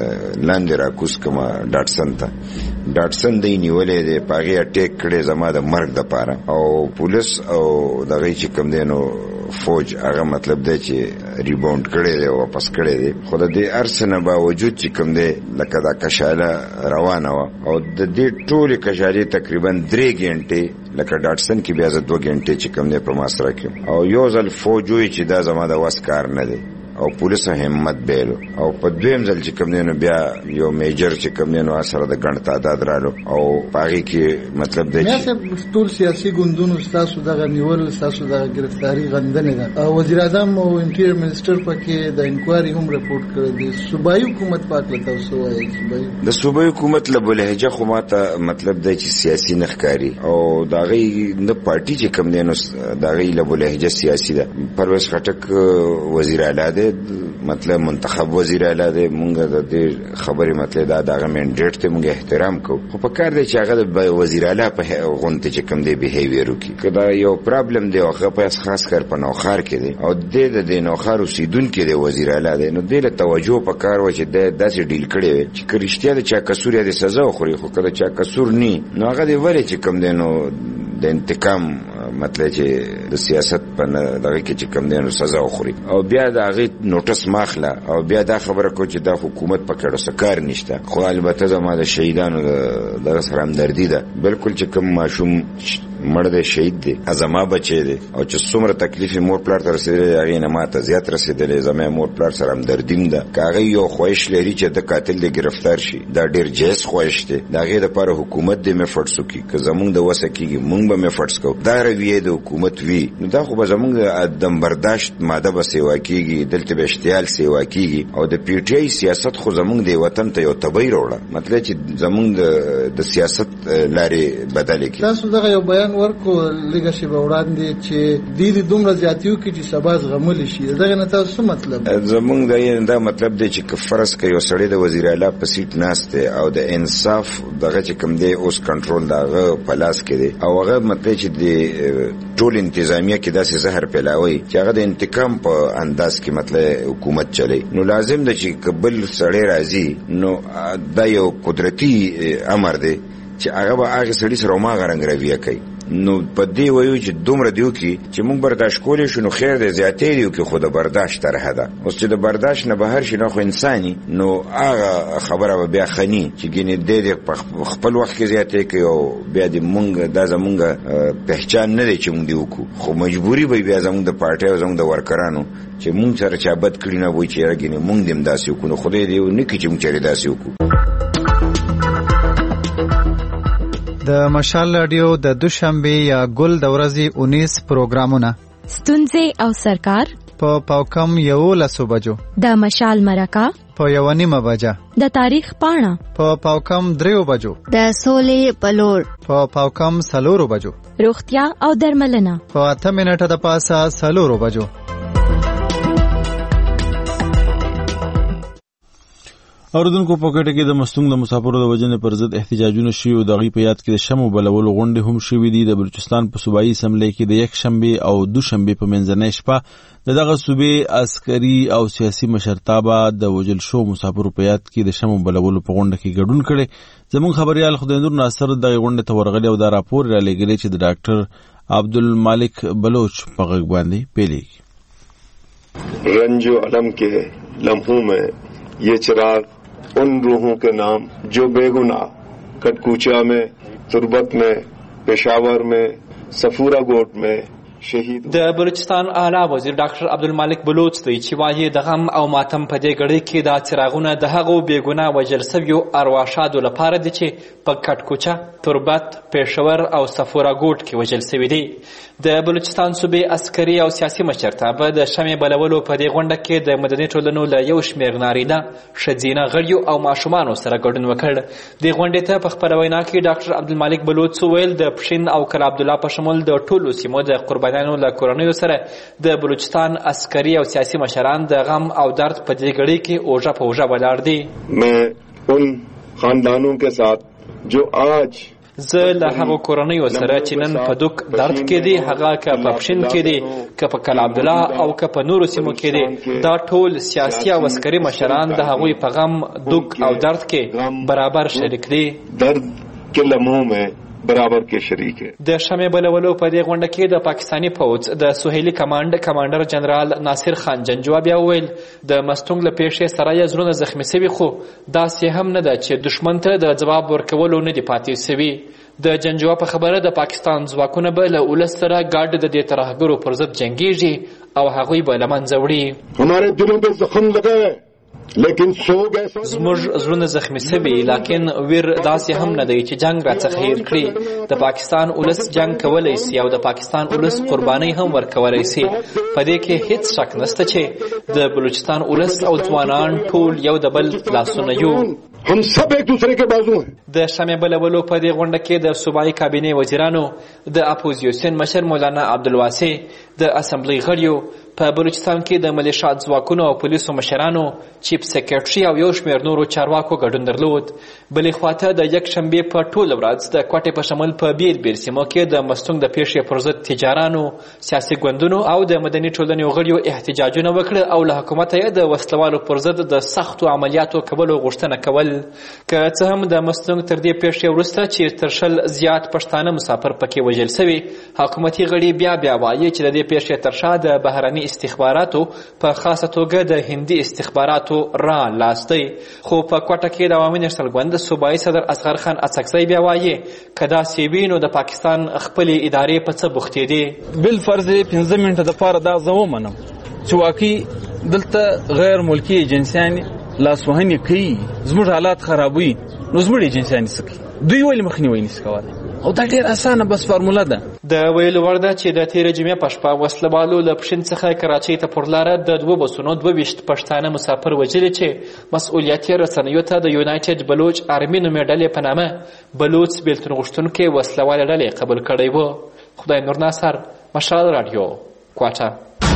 لاندې راکوز کما ډاټسن ته. ډاټسن دی نیولې دی په هغې اټیک کړی زما د مرګ دپاره او پولیس او د هغې چې کوم دی نو فوج هغه مطلب دی چې ریباونډ کړی دی واپس کړی دی. خو د دې هر څه نه باوجود چې کوم دی لکه دا کشاله روانه وه او د دې ټولې کشالې تقریبا درې ګنټې لکه ډاټسن کې بیا زه دوه ګنټې چې کوم دی په محاصره کې او یو ځل فوج وایي چې دا زما د وس کار نه دی او پولیسو همت بیلو او په دویم ځل چې کوم دی نو بیا یو میجر چې کوم دی نو سره د ګڼ تعداد رالو او په هغې کې مطلب دی چې ټول سیاسي ګوندونو ستاسو دغه نیول ستاسو دغه ګرفتاري غندنې ده. وزیر اعظم او انټیریر منسټر پکې د انکوایري هم رپورټ کړی دی. صوبایي حکومت په هکله تاسو وایئ؟ د صوبایي حکومت له بلهجه خو ماته مطلب دی چې سیاسي نه ښکاري او د هغې نه پارټي چې کوم دی نو د هغې له بلهجه سیاسي ده. پرویز خټک وزیر اعلی دی مطلب منتخب وزیر اعلی دی. مونږ د دې خبرې مطلب دا دغه منډیټ ته مونږ احترام کوو خو په کار دی چې هغه د وزیر اعلی په غونډه چې کوم دی بیهیویر وکړي. که دا یو پرابلم دی هغه په خاص کر په نوښار کې دی او دی د دې نوښار اوسېدونکی دی وزیر اعلی دی نو دې له توجه په کار وه چې دی داسې ډیل کړی وی چې که رښتیا د چا قصور یا د سزا وخوري خو که د چا قصور نه نو هغه دی ولې چې کوم دی نو د انتقام مطلب چې د سیاست په دغه کې چې کوم دی نو سزا وخوري او بیا د هغې نوټس ماخله او بیا دا خبره کو چې دا حکومت په کړو څه کار نشته. خو البته زما د شهیدانو دغه سره همدردي ده. بلکل چې کوم ماشوم مړ دی شهید دی زما بچی دی او چې څومره تکلیف مور پلار ته رسېدلی هغې نه ماته زیات رسېدلی. زما مور پلار سره همدردیم ده. که هغه یو خواهش لري چې د قاتل دی ګرفتار شي دا ډېر جایز خواهش دی. د هغې دپاره حکومت دی میفټس وکړي. که زمونږ د وسه کېږي مونږ به میفټس کوو. دا رویې د حکومت وي نو دا خو به زمونږ د دم برداشت ماده به سیوا کېږي. دلته به اشتعال سیوا کېږي او د پی ټي آی سیاست خو زمونږ د وطن ته یو تبۍ راوړه مطلب چې زمونږ د سیاست لارې بدلې کړي. تاسو دغه یو بیان ورکو لږه شېبه وړاندې چې دوی دې دومره زیاتي وکړي چې سبا زغملی شي. دغه نه تاسو څه مطلب؟ زمونږ دا مطلب دی چې که فرض که یو سړی د وزیر اعلی په سیټ ناست دی او د انصاف دغه چې کوم دی اوس کنټرول د هغه په لاس کې دی او هغه مطلب چې د ټول انتظامیه کې داسې زهر پیلاوي چې هغه د انتقام په انداز کې مطلب حکومت چلی نو لازم ده چې که بل سړی راځي نو دا یو قدرتي امر دی چې هغه به هغه سړي سره ما غرنګ رویه کوي. نو په دې وایو چې دومره دیو کې چې موږ برداشت کولی شو نو خیر دی، زیاتې دیو کې خو د برداشت طرحه ده. اوس چې د برداشت نه بهر شي نو خو انساني نو هغه خبره به بیا خني چې ګینې دې د خپل وخت کې زیاتې کوي او بیا د مونږ دا زمونږ پہچان نه دی چې مونږ دی وکړو، خو مجبوري به بیا زمونږ د پارټۍ او زمونږ د ورکرانو چې مونږ سره چا بد کړي نه وایي چې یاره ګینې مونږ دې هم داسې وکړو. نو خدای دې نه کړي چې مونږ چېرې داسې وکړو. د مشال رادیو د دوشنبه یا ګل د ورځې اونیس پروګرامونه ستونزې او سرکار په پاوکم یو لسو بجو، د مشال مرکه په یو نیمه بجه، د تاریخ پاڼه په پاوکم دریو بجو، د سولې پلور په پاوکم سلورو بجو، روغتیا او درملنه په اته منټه د پاسه سلورو بجو. اوردونکو په کټه کې د مستونګ د مسافرو د وجنې پر ضد احتجاجونه شوي او د هغې په یاد کې د شمو بلولو غونډې هم شوي دي. د بلوچستان په صوبایي اسمبلۍ کې د یک شنبې او دوشنبې په منځنۍ شپه د دغه صوبې عسکري او سیاسي مشرتابه د وجل شو مسافرو په یاد کې د شمو بلولو په غونډه کې ګډون کړی. زموږ خبريال خدای نور ناصر دغه غونډه ته ورغلی او دا راپور را لېږلی چې د ډاکټر عبدالمالک بلوچ په غږ باندې پیلېږي. رنج و علم کے لمحوں میں یہ چراغ ان روحوں کے نام جو بے گناہ کٹکوچا میں، تربت میں، پشاور میں، صفورہ گوٹ میں شهید. د بلوچستان اعلی وزیر ډاکټر عبدالمالک بلوچ دی چې وايي د غم او ماتم په دې ګړۍ کې دا څراغونه د هغو بېګناه وژل سویو ارواښادو لپاره دي چې په کټکوچه، تربت، پېښور او صفوره ګوټ کې وژل سوي دي. د بلوچستان صوبې عسکري او سیاسي مشرتابه د شمې بلولو په دې غونډه کې د مدني ټولنو له یو شمېر نارینه، ښځینه غړیو او ماشومانو سره ګډون وکړ. دې غونډې ته په خپله وینا کې ډاکټر عبدالمالک بلوچ وویل د پښین او کلا عبدالله په شمول د ټولو سیمو د قربانیانو له کورنیو سره د بلوچستان عسکري او سیاسي مشران د غم او درد په دې ګړۍ کې اوږه په اوږه ولاړ دي. میں ان خاندانوں کے ساتھ جو آج زه له هغو کورنیو سره چې نن په دوک درد کې دي، هغه که په پښین کې دي، که په کلا عبدالله او که په نورو سیمو کې دي، دا ټول سیاسي او عسکري مشران د هغوی په غم، دوک او درد کې برابر شریک دي. درد کے لمحوں میں برابر کې شریک ہے. د شمې بلولو په دې غونډه کې د پاکستاني پوځ د سهیلي کمانډ کمانډر جنرال ناصر خان جنجوا بیا وویل د مستونګ له پیښې سره یې زړونه زخمي سوي، خو داسې هم نه ده چې دښمن ته د ځواب ورکولو نه دي پاتې سوي. د جنجوا په خبره د پاکستان ځواکونه به له ولس سره ګډ د دې ترهګرو پر ضد جنګیږي او هغوی به له منځه وړي. ہمارے دلوں پہ زخم لگا ہے لیکن سوگ ایسا زموږ زړونه زخمي سوي، لیکن ویر داسې هم نه دی چې جنگ راڅخه هیر کړي. د پاکستان ولس جنگ کولی سي او د پاکستان ولس قربانۍ هم ورکولی سي. په دې کې هیڅ شک نشته چې د بلوچستان ولس او ځوانان ټول یو د بل لاسونه یو. هم سب ایک دوسرے کے بازو ہیں. د شمې بلولو په دې غونډه کې د صوبایي کابینې وزیرانو، د اپوزیسیون مشر مولانا عبدالواسع، د اسمبلی غړیو، په بلوچستان کې د ملیشات ځواکونو او پولیسو مشرانو، چیف سیکرټري او یو شمېر نورو چارواکو ګډون درلود. بلې خواته د یک شنبې په ټوله ورځ د کوټې په شمول په بیل بیل سیمو کې د مستونګ د پیښې پر ضد تجارانو، سیاسي ګوندونو او د مدني ټولنې غړیو احتجاجونه وکړه او له حکومته یې د وسلوالو پر ضد د سختو عملیاتو کولو غوښتنه کول. که څه هم د مستونګ تر دې پیښې وروسته چې تر شل زیات پښتانه مسافر پکې وژل سوي، حکومتي غړي بیا بیا وایي چې د دې پیښې تر شا د بهرني استخباراتو په خاصه توګه د هندي استخباراتو را لاس دی. خو په کوټه کې د عوامي نېشنل ګوند صوبایي صدر اصغر خان اڅکزی بیا وایي که داسې وي نو د پاکستان خپلې ادارې په څه بوختې دي. بالفرض پنځه منټه دپاره دا زه ومنم چې واقعي دلته غیر ملکي ایجنسیان لاسوهنې کوي، زموږ حالات خرابوي، نو زموږ ایجنسیانې څه کوي؟ دوی ولې مخنیوی نشي کولی؟ او دا ډېر اسانه بس فارموله ده. د ویلو وړ ده چې د تېرې جمعې په شپه وسلوالو له پښین څخه کراچۍ ته پر لاره د دوو بسونو دوه ویشت پښتانه مسافر وژلي چې مسؤلیت یې رسنیو ته د یونایټډ بلوچ آرمي نومې ډلې په نامه بلوچ بېلتون غوښتونکې وسلوالې ډلې قبول کړی و. خدای نور ناصر، مشال راډیو، کوټه.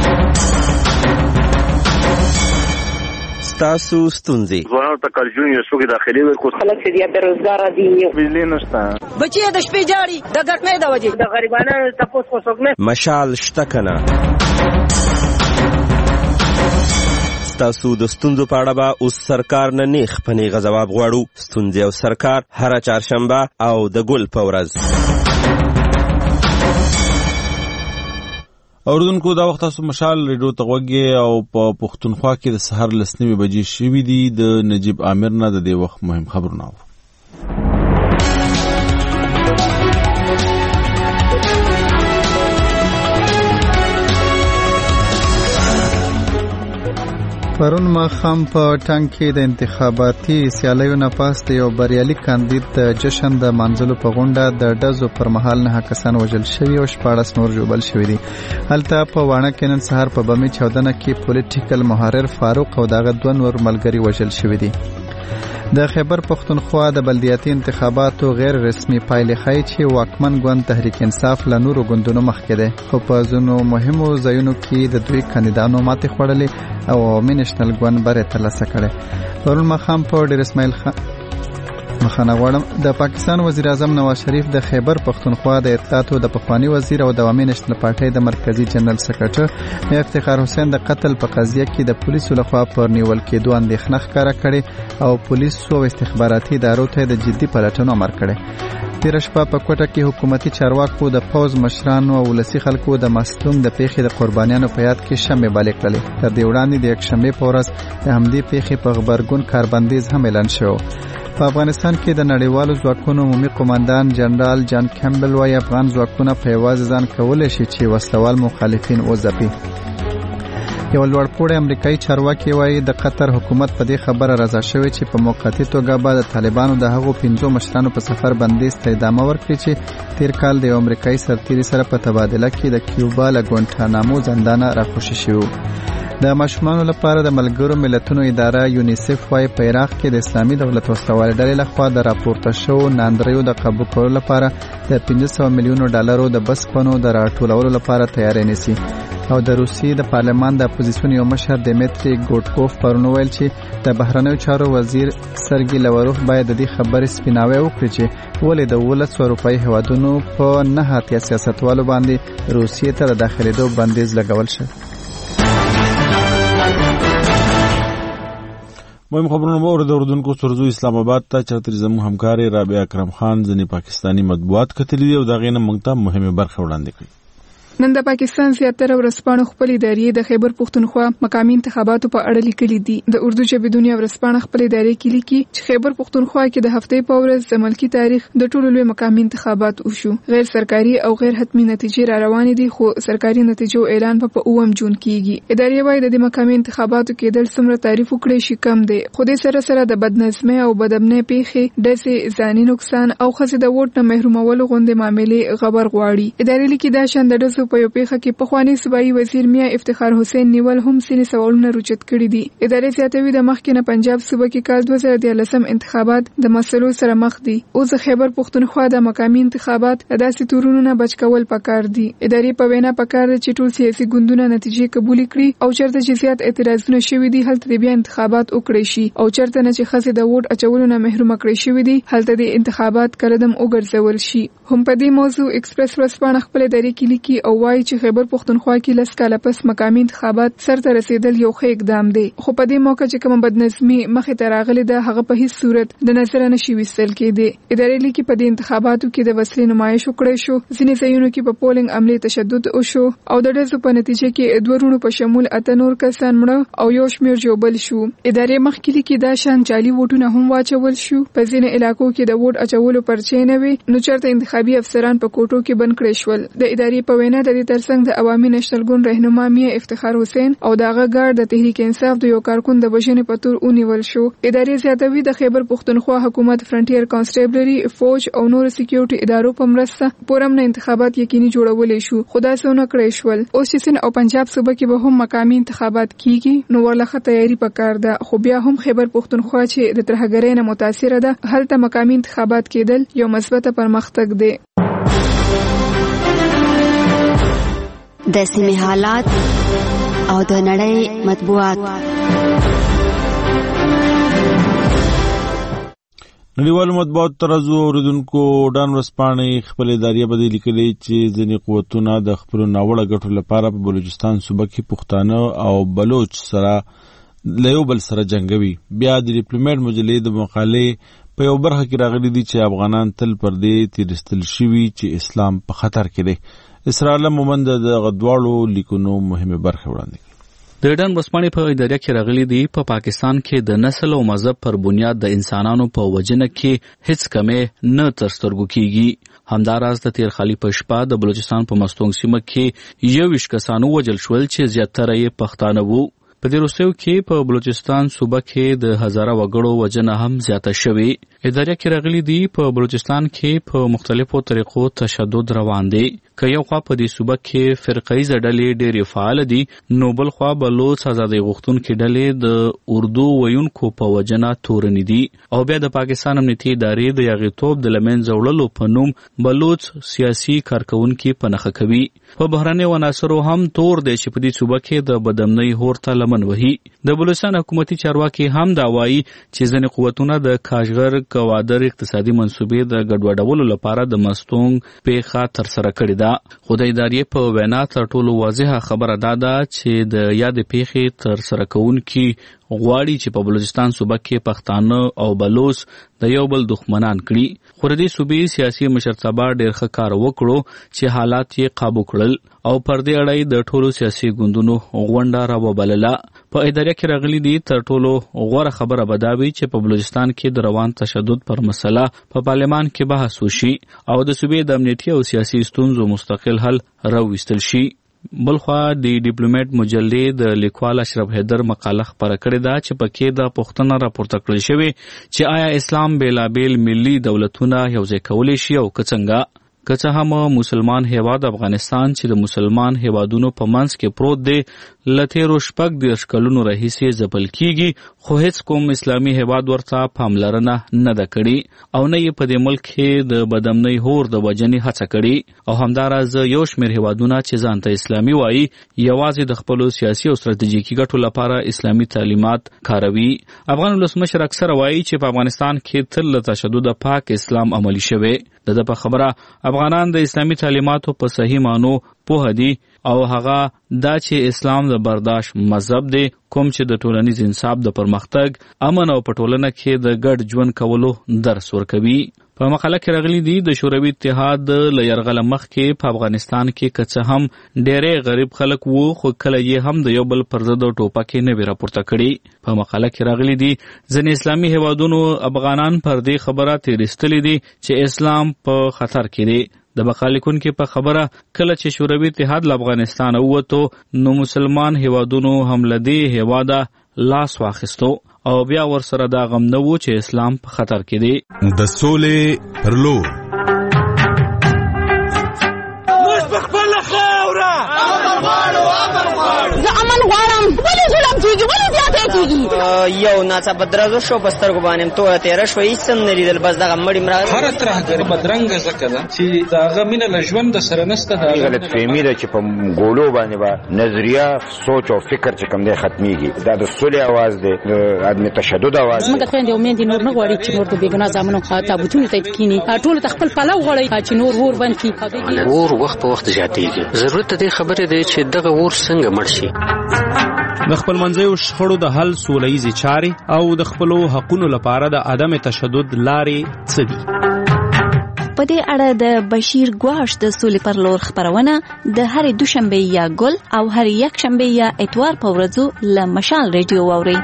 تاسو ستونزې ځوانانو ته کارجون یو څوک داخلي ورکو، خلک چې بیا بېروزګاره دي، بجلي نشته، بچي د شپې جاړي د ګرمۍ د وجې، د غریبانو تپوس خو څوک نه. مشال شته که نه؟ ستاسو د ستونزو په اړه به اوس سرکار نه نیغ په نیغه ځواب غواړو. ستونزې او سرکار هره چهارشنبه او د ګل په ورځ. اوردونکو دا وخت تاسو مشال ریډیو ته غوږی او په پښتونخوا کې د سحر لسنیمې بجې شوې دي. د نجیب عامر نه د دې وخت مهم خبرونه و. پرون ماښام په ټانګ کې د انتخاباتي سیالیو نه پاس د یو بریالي کاندید د جشن د مانځلو په غونډه د ډزو پر مهال نه کسان وژل شوي او شپاړس نور ژوبل شوي دي. هلته په واڼه کې نن سهار په بمي چاودنه کې پولیټیکل محرر فاروق او دغه دوه نور ملګري وژل شوي دي. د خیبر پښتونخوا د بلدیاتي انتخاباتو غیر رسمي پایلې ښایي چې واکمن ګوند تحریک انصاف له نورو ګوندونو مخکې دی، خو په ځینو مهمو ځایونو کې د دوی کاندیدانو ماتې خوړلې او عوامي نېشنل ګوند بری ترلاسه کړی. پرون ماښام په ډېر اسماعیل خان مخانه غواړم د پاکستان وزیر اعظم نواز شریف د خیبر پښتونخوا د اطلاعاتو د پخوانی وزیر او د عوامي نېشنل پارټۍ د مرکزی جنرال سکرټر میر افتخار حسین د قتل په قضیه کې د پولیسو لخوا پر نیول کېدو اندېښنه ښکاره کړې او پولیسو او استخباراتي ادارو ته د جدي پلټنو امر کړی. تېره شپه په کوټه کې حکومتي چارواکو د پوځ مشرانو او ولسي خلکو د مظلوم د پیښې د قربانیانو په یاد کې شمعې بلې کړلې. تر دې وړاندې د یکشنبې په ورځ د همدې پیښې په غبرګون کاربندیز هم اعلان شو. په افغانستان کې د نړیوالو ځواکونو عمومي قوماندان جنرال جان کیمبل وايي افغان ځواکونه په یوازې ځان کولی شي چې وسلوال مخالفین وځپي. یو لوړپوړی امریکایي چارواکي وايي د قطر حکومت په دې خبره رضا شوی چې په موقتي توګه به د طالبانو د هغو پنځو مشرانو په سفر بندیز ته ادامه ورکړي چې تیر کال د یو امریکایي سرتیري سره په تبادله کې د کیوبا له ګوانټانامو زندانه راخوشي شوي. د ماشومانو لپاره د ملګرو ملتونو اداره یونیسف وايي په عراق کې د اسلامي دولت وسلوالې ډلې لخوا د راپورته شوو ناندریو د قابو کولو لپاره د پنځه سوه میلیونو ډالرو د بسپنو د راټولولو لپاره تیاری نیسي. او د روسیې د پارلمان د اپوزیسیون یو مشر دیمیتری ګوټکوف پرون ویل چې د بهرنیو چارو وزیر سرګي لاوروف باید د دې خبرې سپیناوی وکړي چې ولې د ولس اروپایي هیوادونو په نه اتیا سیاستوالو باندې روسیې ته د داخلېدو بندیز لګول شو. مهم خبرونه به اورېدو. اردوونکو سرزو اسلام آباد ته چتري زموږ همکاري رابعه اکرم خان ځینې پاکستاني مطبوعات کتلي دي او د هغې نه موږ ته مهمې برخې وړاندې کړي. نن د پاکستان زیاتره ورځپاڼو خپل ادارې د خیبر پښتونخوا مقامي انتخاباتو په اړه لیکلي دي. د اردو ژبې دنیا ورځپاڼه خپل ادارې کې لیکي چې خیبر پښتونخوا کې د هفتې په ورځ د ملکي تاریخ د ټولو لوی مقامي انتخابات وشو. غیر سرکاري او غیر حتمي نتیجې را روانې دي، خو سرکاري نتیجو اعلان په اووم جون کېږي. ادارې وايي د دې مقامي انتخاباتو کې دل څومره تعریف وکړي شي کم دی، خو دې سره سره د بدنظمۍ او بدامنۍ پیښې، ډزې، ځاني نقصان او ښځې د ووټ نه محرومولو غوندې معاملې خبر غواړي. ادارې لیکي دا شان د ډزو په یو پیښه کې پخوانی صوبایي وزیر میا افتخار حسین نیول هم ځینې سوالونه روچت کړي دي. ادارې زیاتوي د مخکې نه پنجاب صوبه کې کال دوه زره دیارلسم انتخابات د مسلو سره مخ دي. اوس د خیبر پښتونخوا د مقامي انتخابات داسې تورونو نه بچ کول پکار دي. ادارې په وینا پکار دي چې ټول سیاسي ګوندونه نتیجې قبول کړي او چرته چې زیات اعتراضونه شوي دي هلته بیا انتخابات وکړي شي او چرته نه چې ښځې د ووټ اچولو نه محروم کړي شوي دي هلته د انتخابات کړدم وګرځول شي. هم په دې موضوع ایکسپریس ورځپاڼه خپل ادارې کې لیکي او وايي چې خیبر پښتونخوا کې لس کاله پس مقامي انتخابات سرته رسیدل یو ښه اقدام دی، خو په دې موقع چې کومه بدنظمي مخې ته راغلې ده هغه په هیڅ صورت د نظره نشي ویستل کېدی. ادارې لیکي په دې انتخاباتو کې د وسلې نمایش وکړی شو، ځینې ځایونو کې په پولینګ عملې تشدد وشو او د ډزو په نتیجه کې دوه وروڼو په شمول اته نور کسان مړه او یو شمېر ژوبل شو. ادارې مخکې لیکي دا شان جعلي ووټونه هم واچول شو. په ځینې علاقو کې د ووټ اچولو پرچې نه وي نو چېرته انتخابي افسران په کوټو کې بند کړی شول. د ادارې په وینا د دې ترڅنګ د عوامي نېشنل ګوند رهنما میا افتخار حسین او دغه ګارد د تحریک انصاف د یو کارکون د وژنې په تور ونیول شو. ادارې زیاتوي د خیبر پښتونخوا حکومت فرنټیر کانسټیبلري، فوج او نور سکیورټي ادارو په مرسته پورم نه انتخابات یقیني جوړولې شو، خدا سونه کړی شول. اوس چې سن او پنجاب صوبه کې به هم مقامي انتخابات کیږي نو ورلخه تیاری پکار ده، خو بیا هم خیبر پښتونخوا چې د ترهګرۍ نه متاثره ده هلته مقامي انتخابات کېدل یو مثبت پرمختګ دی. د سیمې حالات او د نړۍ مطبوعات. نړیوالو مطبوعاتو ترازو اوریدونکو ډان ورځپاڼې خپل ادارې به لیکلي چې ځینې قوتونه د خپلو ناوړه ګټو لپاره په بلوچستان صوبه کې پښتانه او بلوچ سره له یو بل سره جنگوي. بیا د ډیپلوماټ مجلې د مقالې په یو برخه کې راغلي دي چې افغانان تل پر دې تیرستل شوي چې اسلام په خطر کې دی. اسرائیل مومند د غدواړو لیکونو مهمه برخه وړاندې کوي. د ډن ورځپاڼې په اداره کې راغلي دي په پا پاکستان کې د نسل او مذهب پر بنیاد د انسانانو په وجنه کې هیڅ کمې نه تر سترګو کیږي. همداراز د تیر خالي په شپه د بلوچستان په مستونګ سیمه کې یو ویشت کسانو وژل شول چې زیاتره یې پښتانه وو. په دې وروستیو کې په بلوچستان صوبه کې د هزاره وګړو وژنه هم زیاته شوې. اداره کې راغلي دي په بلوچستان کې په مختلفو طریقو تشدد روان دی. که یو خوا په دې صوبه کې فرقه‌ایزه ډلې ډېرې فعال دي، نو بل خوا بلوچ ازادۍ غوښتونکي ډلې د اردو ویونکو په وژنه تورنې دي. او بیا د پاکستان امنیتي ادارې د یاغیتوب د له منځه وړلو په نوم بلوچ سیاسي کارکوونکي په نښه کوي. په بهرنیو عناصرو هم تور دی چې په دې صوبه کې د بدامنۍ اور ته لمن وهي. د بلوچستان حکومتي چارواکي هم دا وایي چې ځینې قوتونه د کاشغر کوادر اقتصادي منصوبې د ګډوډولو لپاره د مستونګ پیښه ترسره کړې ده. خو د ادارې په وینا تر ټولو واضحه خبره دا ده چې د یادې پیښې ترسره کوونکي غواړي چې په بلوچستان صوبه کې پښتانه او بلوچ د یو بل دښمنان کړي. خو د دې صوبې سیاسي مشرتابه ډېر ښه کار وکړو چې حالات یې قابو کړل او پر دې اړه د ټولو سیاسي ګوندونو غونډه راوبلله. په اداره کې راغلي دي تر ټولو غوره خبره به دا وي چې په بلوچستان کې د روان تشدد پر مسله په پارلمان کې بحث وشي او د صوبې د امنیتي او سیاسي ستونزو مستقل حل راوستل شي. بلخوا د ډیپلوماټ مجلې د لیکوال اشرف حیدر مقاله خپره کړې ده چې پکې دا پوښتنه راپورته کړل شوې چې آیا اسلام بېلابېل ملي دولتونه یوځای کولی شي او که څنګه. که څه هم مسلمان هیواد افغانستان چې د مسلمان هیوادونو په منځ کې پروت دی له تېرو شپږ دېرش کلونو راهیسې ځپل کیږي، خو هیڅ کوم اسلامي هیواد ورته پاملرنه نه ده کړې او نه یې په دې ملک کې د بدامنۍ هور د وژنې هڅه کړې. او همداراز یو شمېر هیوادونه چې ځان ته اسلامي وایي یوازې د خپلو سیاسي او ستراتیژیکي ګټو لپاره اسلامي تعلیمات کاروي. افغان ولسمشر اکثره وایي چې په افغانستان کې تل له تشدد پاک اسلام عملي شوی. د ده په خبره افغانان د اسلامي تعلیماتو په صحیح معنو پوه دي او هغه دا چې اسلام د برداشت مذهب دی کوم چې د ټولنیز انصاف د پرمختګ، امن او په ټولنه کې د ګډ ژوند کولو درس ورکوي. په مقاله کې راغلي دي د شوروي اتحاد له یرغله مخکې په افغانستان کې که څه هم ډېری غریب خلک وو، خو کله یې هم د یو بل پر ضد ټوپکې نه وې راپورته کړي. په مقاله کې راغلي دي ځینې اسلامي هیوادونو افغانان پر دې خبره تېرېستلي دي چې اسلام په خطر کې دی. د مقالې لیکونکي په خبره کله چې شوروي اتحاد له افغانستانه ووتو نو مسلمان هیوادونو هم له دې هیواده لاس واخیستو او بیا ورسره دا غم نه و چې اسلام په خطر کې دی. د سولې پر لور موږ په خپله خاوره امن غواړو امن غواړو زه امن غواړم. ولې ظلم کېږي؟ ولې زیاتی کېږي؟ یو ناڅاپه درزو شو په سترګو باندې توره تېره شوه، هېڅ هم نه لیدل، بس دغه مړي مړه هره ترهګري بدرنګه ځکه ده چې د هغه مینه له ژوند سره نشته. غلطفهمي ده چې په ګولو باندې به نظریه سوچ او فکر چې کوم دی ختمیږي. دا د سولې اواز دی، د عدم تشدد اواز دی. موږ خویندې او میندې نور نه غواړي چې نور د بېګناه زامنو تابوتونو ته کښېني، ټولو ته خپل پلو غواړي چې نور اور بند کړي. اور وخت په وخت زیاتېږي. ضرورت د دې خبرې دی چې دغه اور څنګه مړ شي. د خپلمنځیو شخړو د حل سوله ییزې چارې او د خپلو حقونو لپاره د عدم تشدد لارې څه دي؟ په دې اړه د بشیر ګواش د سولې پر لور خپرونه د هرې دوشنبې یا ګل او هرې یکشنبې یا اتوار په ورځو له مشال ریډیو واورئ.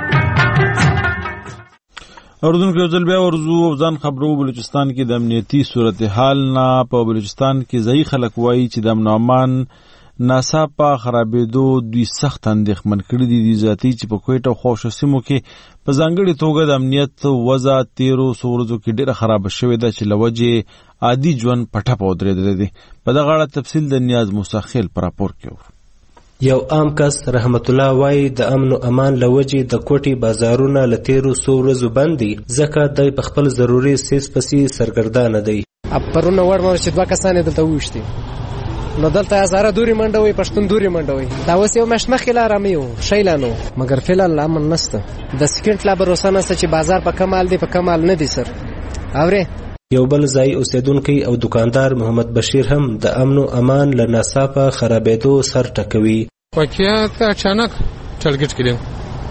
اوردونکو یو ځل بیا ورځو او ځان خبرو. بلوچستان کې د امنیتي صورتحال نه په بلوچستان کې ځایي خلک وایي چې د امن او امان ناڅاپه خرابېدو دوی سخت اندېښمن کړي دي. دي ذاتي چې په کویټه او خوشه سیمو کې په ځانګړې توګه د امنیت وضع تیرو څو ورځو کې ډېره خرابه شوې ده چې له وجې عادي ژوند په ټپه ودرېدلی دی. په دغه اړه تفصیل د نیاز موسی په راپور کې ورو. یو عام کس رحمت الله وایي د امن او امان له وجې د کوټې بازارونه له تیرو څو ورځو بند دي، ځکه دی په خپل ضروري څیز پسې سرګردانه دی. پرونه وړ چې دوه کسان دلته وویشتي، نو دلته هزاره دوري منډوي، پښتون دوري منډوي. دا اوس یو میاشت مخکې لا ارامي وو، شی لا نه وو، مګر فعلا امن نشته. د سکینټ لا بروسه نشته چې بازار په کمال دی، په کمال نه دی سر. اورې یو بل ځای اوسیدونکی او دکاندار محمد بشیر هم د امن او امان له ناڅاپه خرابېدو سر ټکوي. واقعیت اچانک ټلګټ کړم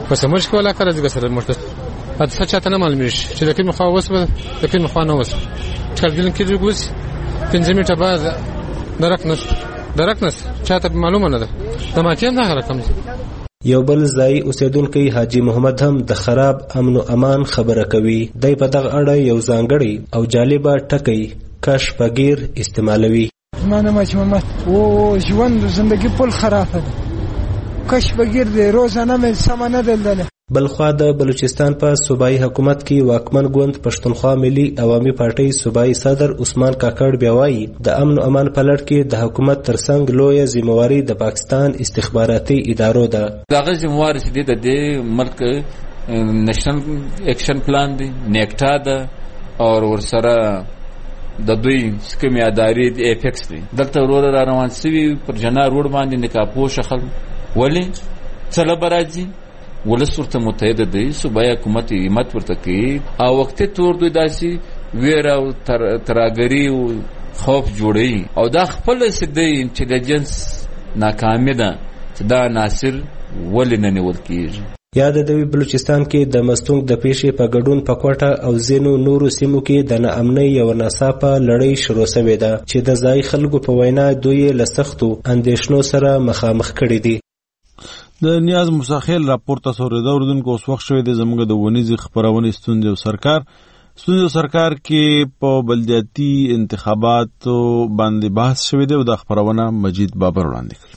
پس مشکل ولا کار از سره مشکل حادثه چاته نه معلومه چې د کوم خوا وسو د کوم خوا نه وسو چارجلن کې جوګوس پنځه میټه بعد درک نس درک نس چاته معلومه نه ده د ماتیم نه رقم. یو بل ځای اوسیدونکو حاجی محمد هم د خراب امن او امان خبره کوي. دای په دغه اړه یو ځانګړی او جالبه ټکی کش بغیر استعمالوي. زمانه ما چې محمد او ژوند زندگی پل خراب ده کش بغیر د روزانه مې سمانه دلدل. بلخوا د بلوچستان په صوبایي حکومت کې واکمن ګوند پښتونخوا ملي عوامي پارټي صوبایي صدر عثمان کاکړ بیا وایي د امن او امان په لړ کې د حکومت ترڅنګ لویه ذمہواری د پاکستان استخباراتي ادارو ده. دغه ذمہواری چې د دې ملک نېشنل اکشن پلان دی نیکټا ده او ورسره د دوی سکمې ادارې د ایپکس دی. دلته ورور را روان سوي پر جنا روډ باندې نکاپو شخل ولی څله براځي ولس ورته متحد دی صوبایي حکومت همت ورته کوي او وخت تور دوی داسي ویره او تراګری او خوف جوړي او دا خپل سدي انټيليجنس ناکامه ده چې دا ناصر ولې نه نیول کیږي. یاد دوی بلوچستان کې د مستونګ د پیښې په ګډون په کوټه او زینو نورو سیمو کې د ناامنۍ یو ناڅاپه لړۍ شروع شوې ده چې د ځای خلکو په وینا دوی له سختو اندېښنو سره مخامخ کړي دي. د نیاز مساخیل راپور تاسو ورته اوردونکو اوس وخت شوی د زموږ د ونیزي خبرونه ستوندې او سرکار ستوندې او سرکار کې په بلدیاتي انتخاباتو باندې بحث شوی دی او د خبرونه مجید بابر وړاندې کړ.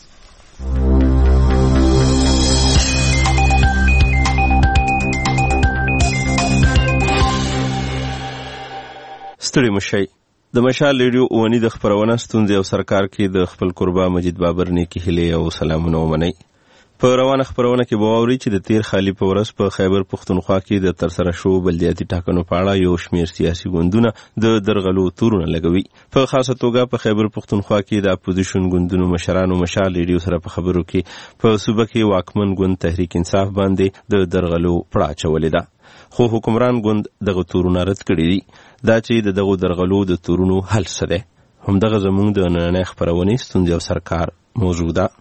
ستړي مشي د مشال ریډیو ونی د خبرونه ستوندې او سرکار کې د خپل قربا مجید بابر نیکی هلي او سلامونه ومني. په روانه خبرونه کې باوري چې د تیر خالی په ورځ په خیبر پختونخوا کې د ترسره شو بلدیاتي ټاکنو په اړه یو شمېر سیاسي ګوندونه د درغلو تورونه لګوي. په خاصه توګه په خیبر پختونخوا کې د اپوزیشن ګوندونو مشرانو مشال ریډیو سره په خبرو کې په صوبه کې واکمن ګوند تحریک انصاف باندې د درغلو پړه اچولې ده خو حکمران ګوند دغه تورونه رد کړي دي. دا چې دغه درغلو د تورونو حل څه دی همدغه زموږ د نننۍ خبرونې ستونزې او سرکار موضوع ده.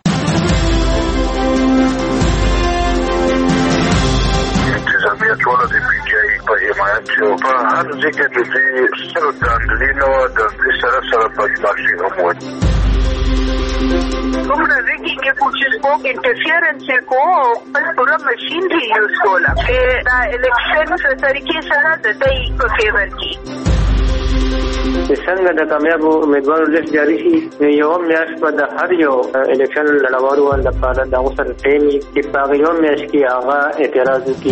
ټول د پی جی آی په حمایت او په هر ځکه د دې سره د اندلینو د سره سره په ماشي هم وایي کومه ریګینګ کوشش کو انټرفیرنس کو په پوره ماشينري یوز کولا چې دا الیکشن په طریقې سره د دې په فیور کې څنګه د کامیابو امیدوارو لیست جاری شي یو میاشت په د هر یو الیکشن لړوارو لپاره د اوسر ټیم چې په یو میاشت کې هغه اعتراض وکړي.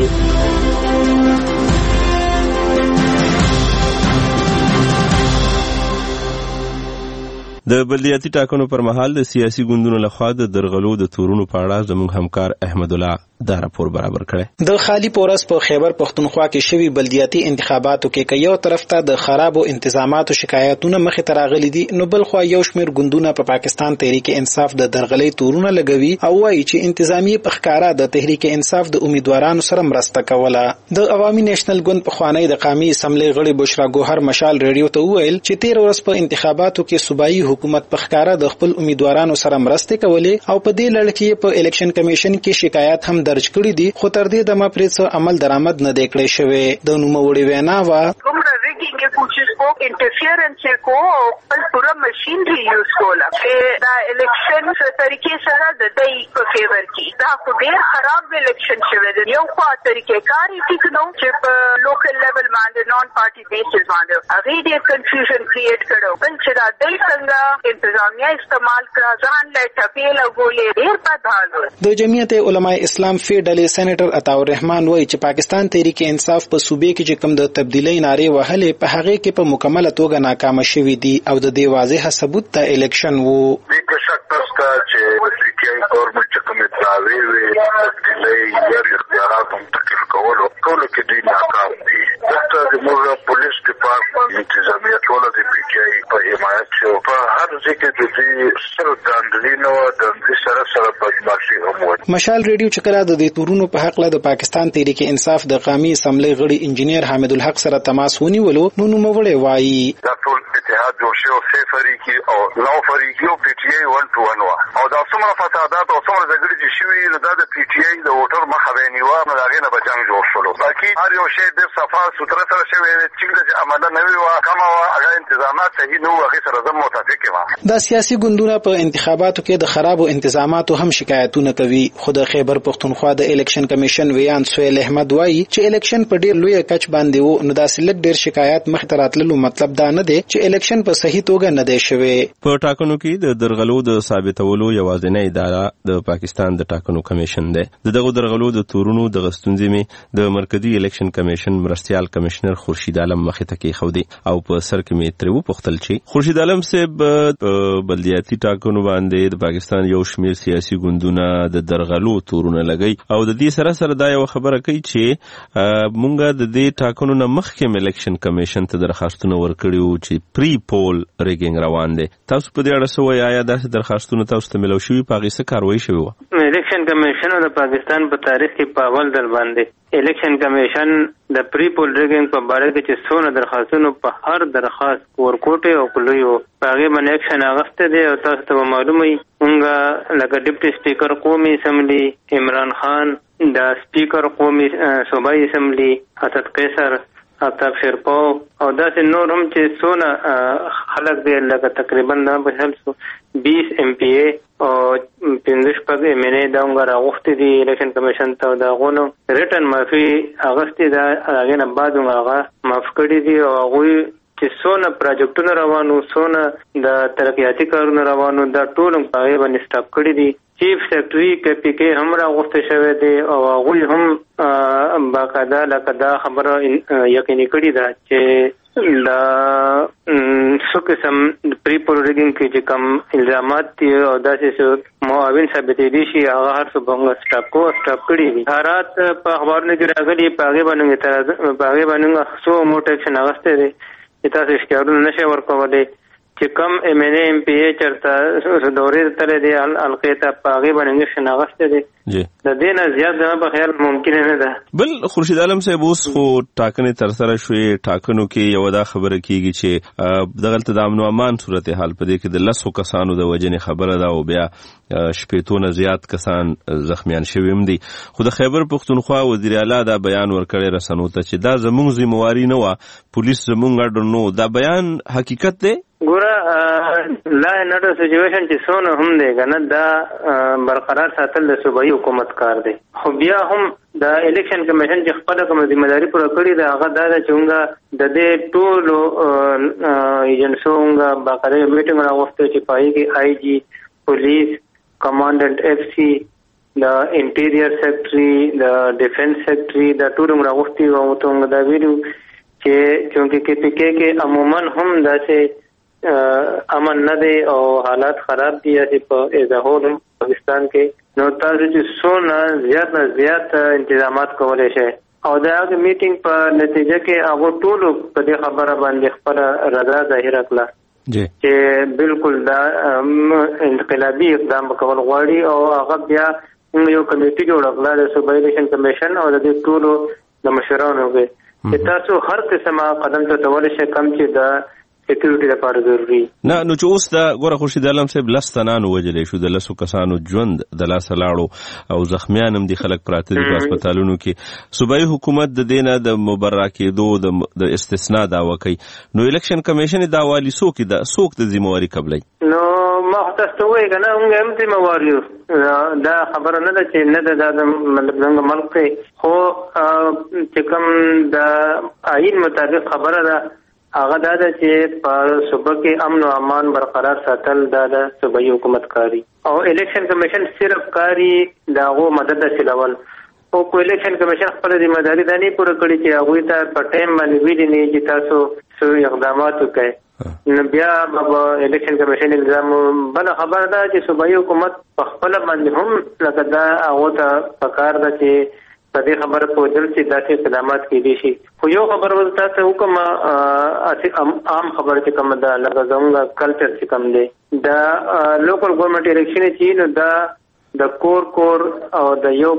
د بلدیاتي ټاکنو پر مهال د سیاسي ګوندونو لخوا د درغلو د تورونو په اړه زموږ همکار احمد الله دا راپور برابر کړی. د خالی پورس په خیبر پختونخوا کې شوی بلدیاتي انتخاباتو کې یو طرف ته د خرابو انتظاماتو شکایتونه مخې ته راغلي دي نو بل خو یو شمېر ګوندونه په پا پاکستان تحریک انصاف د درغلۍ تورونه لګوي او وایي چې انتظامی په ښکارا د تحریک انصاف د امیدوارانو سره مرسته کوله. د عوامي نېشنل ګوند په خوانی د قومي اسمبلی غړي بشرا ګوهر مشال ریډیو ته وویل چې تیر ورځ په انتخاباتو کې صوبایي حکومت په ښکارا د خپل امیدوارانو سره مرسته کولې او په دې لړ کې په الیکشن کمیشن کې شکایت هم درج کړي دي خو تر دې دمه پرې څه عمل درآمد نه دی کړی شوی. د نوموړي وینا وا کومه ریګینګ کوشش کو انټرفیرنس کو په پوره ماشينري یوز کولا چې دا الیکشن په طریقې سره د دې په فیور کې دا خو ډیر خراب الیکشن شوی دی. یو خوا طریقې کاری ټیک نو چې په لوکل لیول باندې نون پارټي بیسز باندې هغه ډیر کنفیوژن کریټ کړو بل چې دا د څنګه انتظامیه استعمال کړه ځان له ټپې لګولې ډیر بد حال و. د جمعیت علماء اسلام فیډل سېنیټر عطا الرحمن وایي چې پاکستان تحریک انصاف په صوبې کې چې کوم د تبدیلی نارې وهلې په هغه کې په مکمله توګه ناکام شوي دي او د دې واضح ثبوت ته الیکشن وو. د شک نشته چې د سیکای ګورنمنت چې کومه دعوی وي تبدیلی یا اختیارات منتقل کول ټول کې دي ناکام دي. دغه د موږ پولیس ډپارټمنټ انتظامیه ټول د پی جی آی په حمایت او په هر ځکه د دې سره د اندلینو د سره سره په ماشي هم وایي. مشال ریډیو چې کله د دې تورونو په حق له د پاکستان تحریک انصاف د قومي اسمبلی غړي انجینیر حامد الحق سره تماس ونیولو نو نوموړی وایي دا ټول اتحاد اتحاد جوړ شو سه فریقي او نو فریقي او پی ټی آی ون ټو ون وا او دا څومره فسادات او څومره زګړې چې شوي نو دا د پی ټی آی د ووټر مخه به نیوا نو دا غینه به جنگ جوړ شول باقي هر یو شی د صفا ستر سره شوی چې د عمله نوي وا کما وا هغه انتظامات صحیح نو هغه سره زم متفق وا د سیاسي ګوندونو په انتخاباتو کې د خرابو انتظاماتو هم شکایتونه کوي. خو د خیبر پښتونخوا د الیکشن کمیشن ویان سویل احمد وایي چې الیکشن په ډیر لوی کچ باندې وو نو دا سلک ډیر شکایت مخ ته راتللو مطلب دا نه دی چې الیکشن په صحیح توګه نه دی شوی. په ټاکنو کې د درغلو د ثابتولو یوازینی اداره د پاکستان د ټاکنو کمیشن دی. دغه درغلو د تورونو د غستونځې می د مرکزی الیکشن کمیشن مرستيال کمشنر خورشید عالم مخ ته کې خو دی او په سر کې می ترو پختل چی خورشید عالم صاحب بلدیاتي ټاکنو باندې د پاکستان یو شمیر سیاسي ګوندونه د درغلو تورونه لګي او د دې سره سره دا یو خبره کوي چې مونږه د دې ټاکنو نه مخکې الیکشن کمیشن ته درخواستونه ورکړیو چې پری پول ریګینګ روان دي. تاسو په دې اړه څه وایي؟ آیا داسې درخواستونه تاسو ته ملو شوي په هغې څه کاروایي شوې وه؟ الیکشن کمیشن د پاکستان په تاریخ کې په اول ځل باندې الیکشن کمیشن د پری پول ریګینګ په باره کې چې څونه درخواستونو په هر درخواست ورکوټې او کلویو په هغې باندې اکشن اخیستی دی او تاسو ته به معلوم وي مونږ لکه ډپټي سپیکر قومي اسمبلی عمران خان د سپیکر قومي صوبایي اسمبلی اسد قیصر آفتاب شیرپاو او داسې نور هم چې څونه خلک دی لکه تقریبا دا به حل سو بیس ایم پی ای او پنځه شپږ ایم ان ای دا موږ راغوښتي دي الیکشن کمیشن ته د هغونو ریټن معافي اخیستې ده هغې نه بعد موږ هغه معاف کړي دي او هغوی چې څونه پراجکټونه روانو څونه د ترقیاتي کارونه روانو دا ټول هم په هغې باندې سټاپ کړي دي. چیف سیکرټري کے پی کې هم راغوښتی شوی دی او هغوی هم باقاعده لکه دا خبره یقیني کړې ده چې د څو قسم پری پول ریګینګ کې چې کوم الزامات دي او داسې څه معاون ثابتېدی شي هغه هر څه به موږ سټاپ کوو سټاپ کړي دي. حالات په اخبارونو کې راغلي په هغې باندې په هغې باندې څو موټ اکشن اخیستی دی چې تاسو اشتهارونه نشئ ورکولی چې کم ایم ان ای ایم پی ای چرته دورې تللی دی حلقې ته په هغې باندې انجکشن اخیستی دی د دې نه زیات زما په خیال ممکنه نه ده. بل خورشید عالم صاحب اوس خو ټاکنې ترسره شوې ټاکنو کې یوه دا خبره کېږي چې دغلته د امن و امان صورتحال په دې کې د لسو کسانو د وژنې خبره ده او بیا شپېتو نه زیات کسان زخمیان شوي هم دي. خو د خیبر پښتونخوا وزیر اعلی دا بیان ورکړی رسنو ته چې دا زموږ ذمواري نه وه پولیس زموږ اډر نو دا بیان حقیقت دی؟ ګوره لا نډر سچویشن چې څونه هم دی که نه دا برقرار ساتل د صوبایي حکومت کار دی. خو بیا هم د الیکشن کمیشن چې خپله کومه ذمهداري پوره کړې ده هغه دا ده چې موږ د دې ټولو ایجنسو موږ باقاعده یو میټینګ راغوښتی چې په هغې کې آی جي پولیس کمانډنټ اف سی د انټیریر سیکرټري د ډیفنس سیکرټري دا ټول موږ راغوښتي وو او ورته موږ دا ویلي چې چونکې کې پي کې کې عموما هم داسې امن نه دی او حالات خراب دي یاسې په ایزهول هم پاکستان کې نو تاسو چې څونه زیات نه زیات انتظامات کولی شئ او د هغې میټینګ په نتیجه کې هغو ټولو په دې خبره باندې خپله رضا ظاهره کړه چې بالکل دا انقلابي اقدام کول غواړي او هغه بیا یو کمیټي جوړه کړه د صوبایي الیکشن کمیشن او د دې ټولو د مشرانو کې چې تاسو هر قسمه قدم ته کولی شئ کم چې د سکیورټي لپاره ضروري نه نو چې اوس دا ګوره خورشید عالم صاحب لس تنان ووژلی شو د لسو کسانو ژوند د لاسه لاړو او زخمیان هم دي خلک پراته دي په هسپتالونو کې صوبایي حکومت د دې نه د مبرا کېدو د استثنا دعوه کوي نو الیکشن کمیشن دا والی څوک ده څوک د ذمواري قبلوي؟ نو ما خو تاسو ته ووایي که نه موږ هم ذموار یو دا خبره نه ده چې نه ده دا د مطلب زموږ ملک دی خو چې کوم د آیین مطابق خبره ده هغه دا ده چې په صوبه کې امن و امان برقرار ساتل دا د صوبایي حکومت کاري او الیکشن کمیشن صرف کاري د هغو مدد حاصلول او په الیکشن کمیشن خپله ذمهداري دا نه پوره کړي چې هغوی ته په ټایم باندې ویلي نه چې تاسو څه اقدامات وکړئ نو بیا به الیکشن کمیشن الزام بله خبره ده چې صوبایي حکومت په خپله باندې هم لکه دا هغو ته پکار ده چې په دې خبره پوهېدل چې داسې اقدامات کېدی شي خو یو خبره به تاسو وکړم عام خبره چې کومه ده لکه زموږ کلچر چې کوم دی دا لوکل ګورنمنټ الیکشن چې نو دا د کور کور او د یو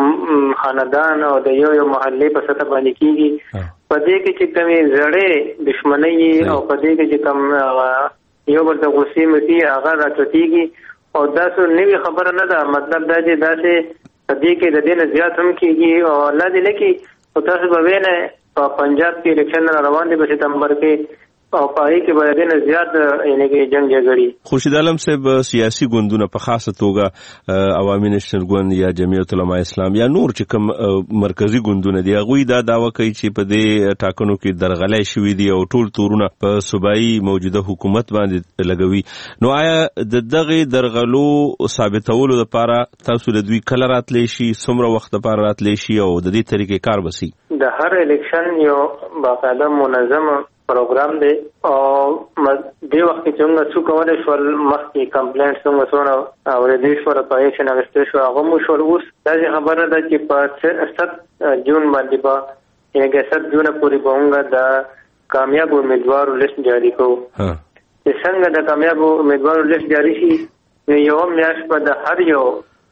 خاندان او د یو یو محلې په سطح باندې کیږي. په دې کې چې کومې زړې دښمنۍ او په دې کې چې کوم یو بل ته غصې متي هغه راچتېږي او دا څه نوې خبره نه ده. مطلب دا چې داسې په دې کې د دې نه زیات هم کیږي او الله دې لکه او تاسو به وینئ په پنجاب کې الیکشن روان دي په سپتمبر کې او پای کې به دې نه زیات یعنی کې جنگ جګړې. خورشید عالم صاحب سیاسي ګوندونه په خاصه توګه عوامي نېشنل ګوند یا جمعیت علماء اسلام یا نور چې کوم مرکزی ګوندونه دي هغوی دا دعوه کوي چې په دې ټاکنو کې درغلۍ شوې دي او ټول تورونه په صوبایي موجوده حکومت باندې لګوي. نو آیا د دغه درغلو ثابتولو لپاره تاسو له دوی کله راتلی شي څومره وخت لپاره راتلی شي او د دې طریقې کار بسي؟ د هر الیکشن یو باقاعده منظم پروګرام دی او دې وخت کې څنګه څو کولای شو مخکې کمپلینټ څنګه څونه او د دې شو په اکشن اغستې شو هغه مو شو. اوس دا خبره ده چې په سات جون باندې با یې سات جون پورې باندې دا کامیاب امیدوار لیست جاری کو. چې څنګه د کامیاب امیدوار لیست جاری شي یو میاش په د هر یو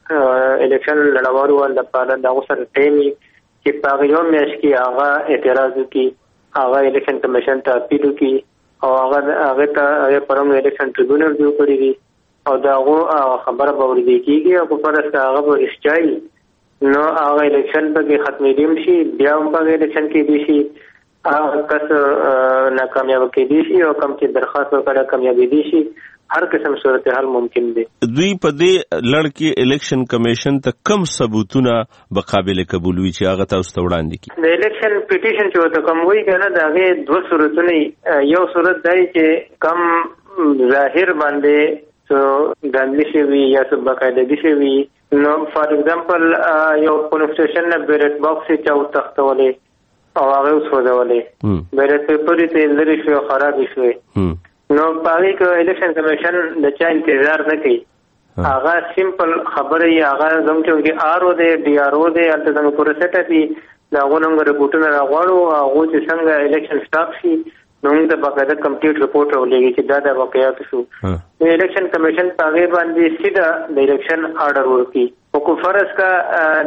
الیکشن لړوالو لپاره دا اوسره ټیمي چې په یو میاش کې هغه اعتراض وکړي هغه الیکشن کمیشن ته اپیل وکړي او هغه هغه ته هغه پرم الیکشن ټریبیونل جوړ کړی دي او دا هغه خبره به ورته کیږي او په پرسته هغه به رښتیاي نو هغه الیکشن به ختمې دي شي بیا هم په الیکشن کې دي شي هغه کس ناکامیاب کې دي شي او کوم چې درخواست وکړه کامیابی دي شي هر قسم صورتحال ممکن دي. دوی په دې لړ کې الیکشن کمیشن ته کم ثبوتونه به قابل قبول وي چې هغه تاسو ته وړاندې کړي؟ د الیکشن پټیشن چې وته کوم وی کنه دا هغه دوه صورتونه یو صورت دی چې کم ظاهر باندې څو دانلی شي وي یا څو باقاعدګي شي وي. نو فار ایگزامپل یو پولیس سټیشن نه بیلټ باکس چې او تختولې او هغه وسوځولې بیلټ پیپر یې لري شو خراب شوی. نو پاره کې الیکشن کمیشن د چا انتظار نه کوي هغه سیمپل خبره یې هغه زموږ کې آر او دی ډي آر او دی البته د پروسټ دی دا غوښنه رپورټونه راغواړو هغه چې څنګه الیکشن سټاپ شي نو موږ د باقاعده کمپلیټ رپورټ ولېږي چې دا د واقعیت شو. د الیکشن کمیشن پاره باندې سیده د الیکشن آرډر ورکړي او کو فرض کا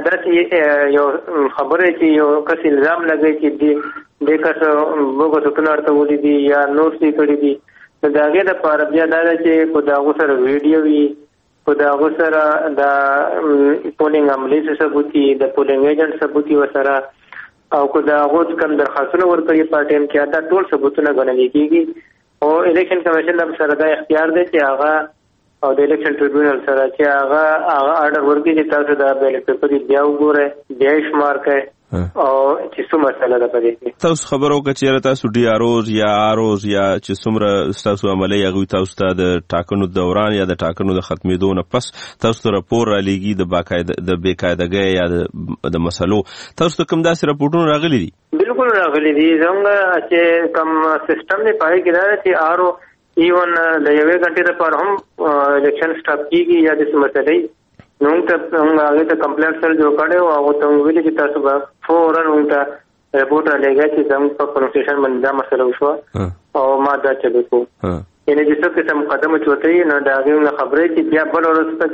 داسې یو خبره چې یو کس الزام لګي چې دی د کس وګړو څخه ورته ودی دي یا نور څه کړی دي نو دا هغه د پاره بیا دا چې په دا غوسره ویډیو وی په دا غوسره د پولینګ عملی ثبوتي د پولینګ ایجنټ ثبوتي وسره او کو دا غوښ کم درخواستونه ورکړي په ټیم کې دا ټول ثبوتونه غنل کېږي او الیکشن کمیشن د سره دا اختیار دی چې هغه او د الیکشن ټریبیونل سره چې هغه هغه آرډر ورکړي چې تاسو دا بیلټ پیپر بیا وګورئ بیا یې شمار کړئ او چې څومره مسله ده پدې کې تاسو خبرو کچېره تاسو ډي آر اوز یا آر اوز یا چې څومره تاسو عملي هغه تاسو ته د ټاکنو دوران یا د ټاکنو د ختمېدو نه پس تاسو ته راپور را لېږي د باقاعده د بیقاعدګۍ یا د مسلو تاسو ته کوم داسې راپورټونه راغلي دي؟ بالکل راغلي دي څنګه چې کوم سیستم نه پای کې دا چې آر او ایون د یوې غنټې لپاره هم الیکشن سټاپ کیږي یا د مسلې نو ته هغه ته کمپلیټ سره جوړ کړو او ته ویل چې تاسو به فورن ته رپورټ را لګی چې زموږ په کنسټیټیوشن باندې دا مسله وشو او ما دا چلو کو یعنی چې څه قسم قدم چوتې نه دا غوښنه خبره چې بیا بل ورسته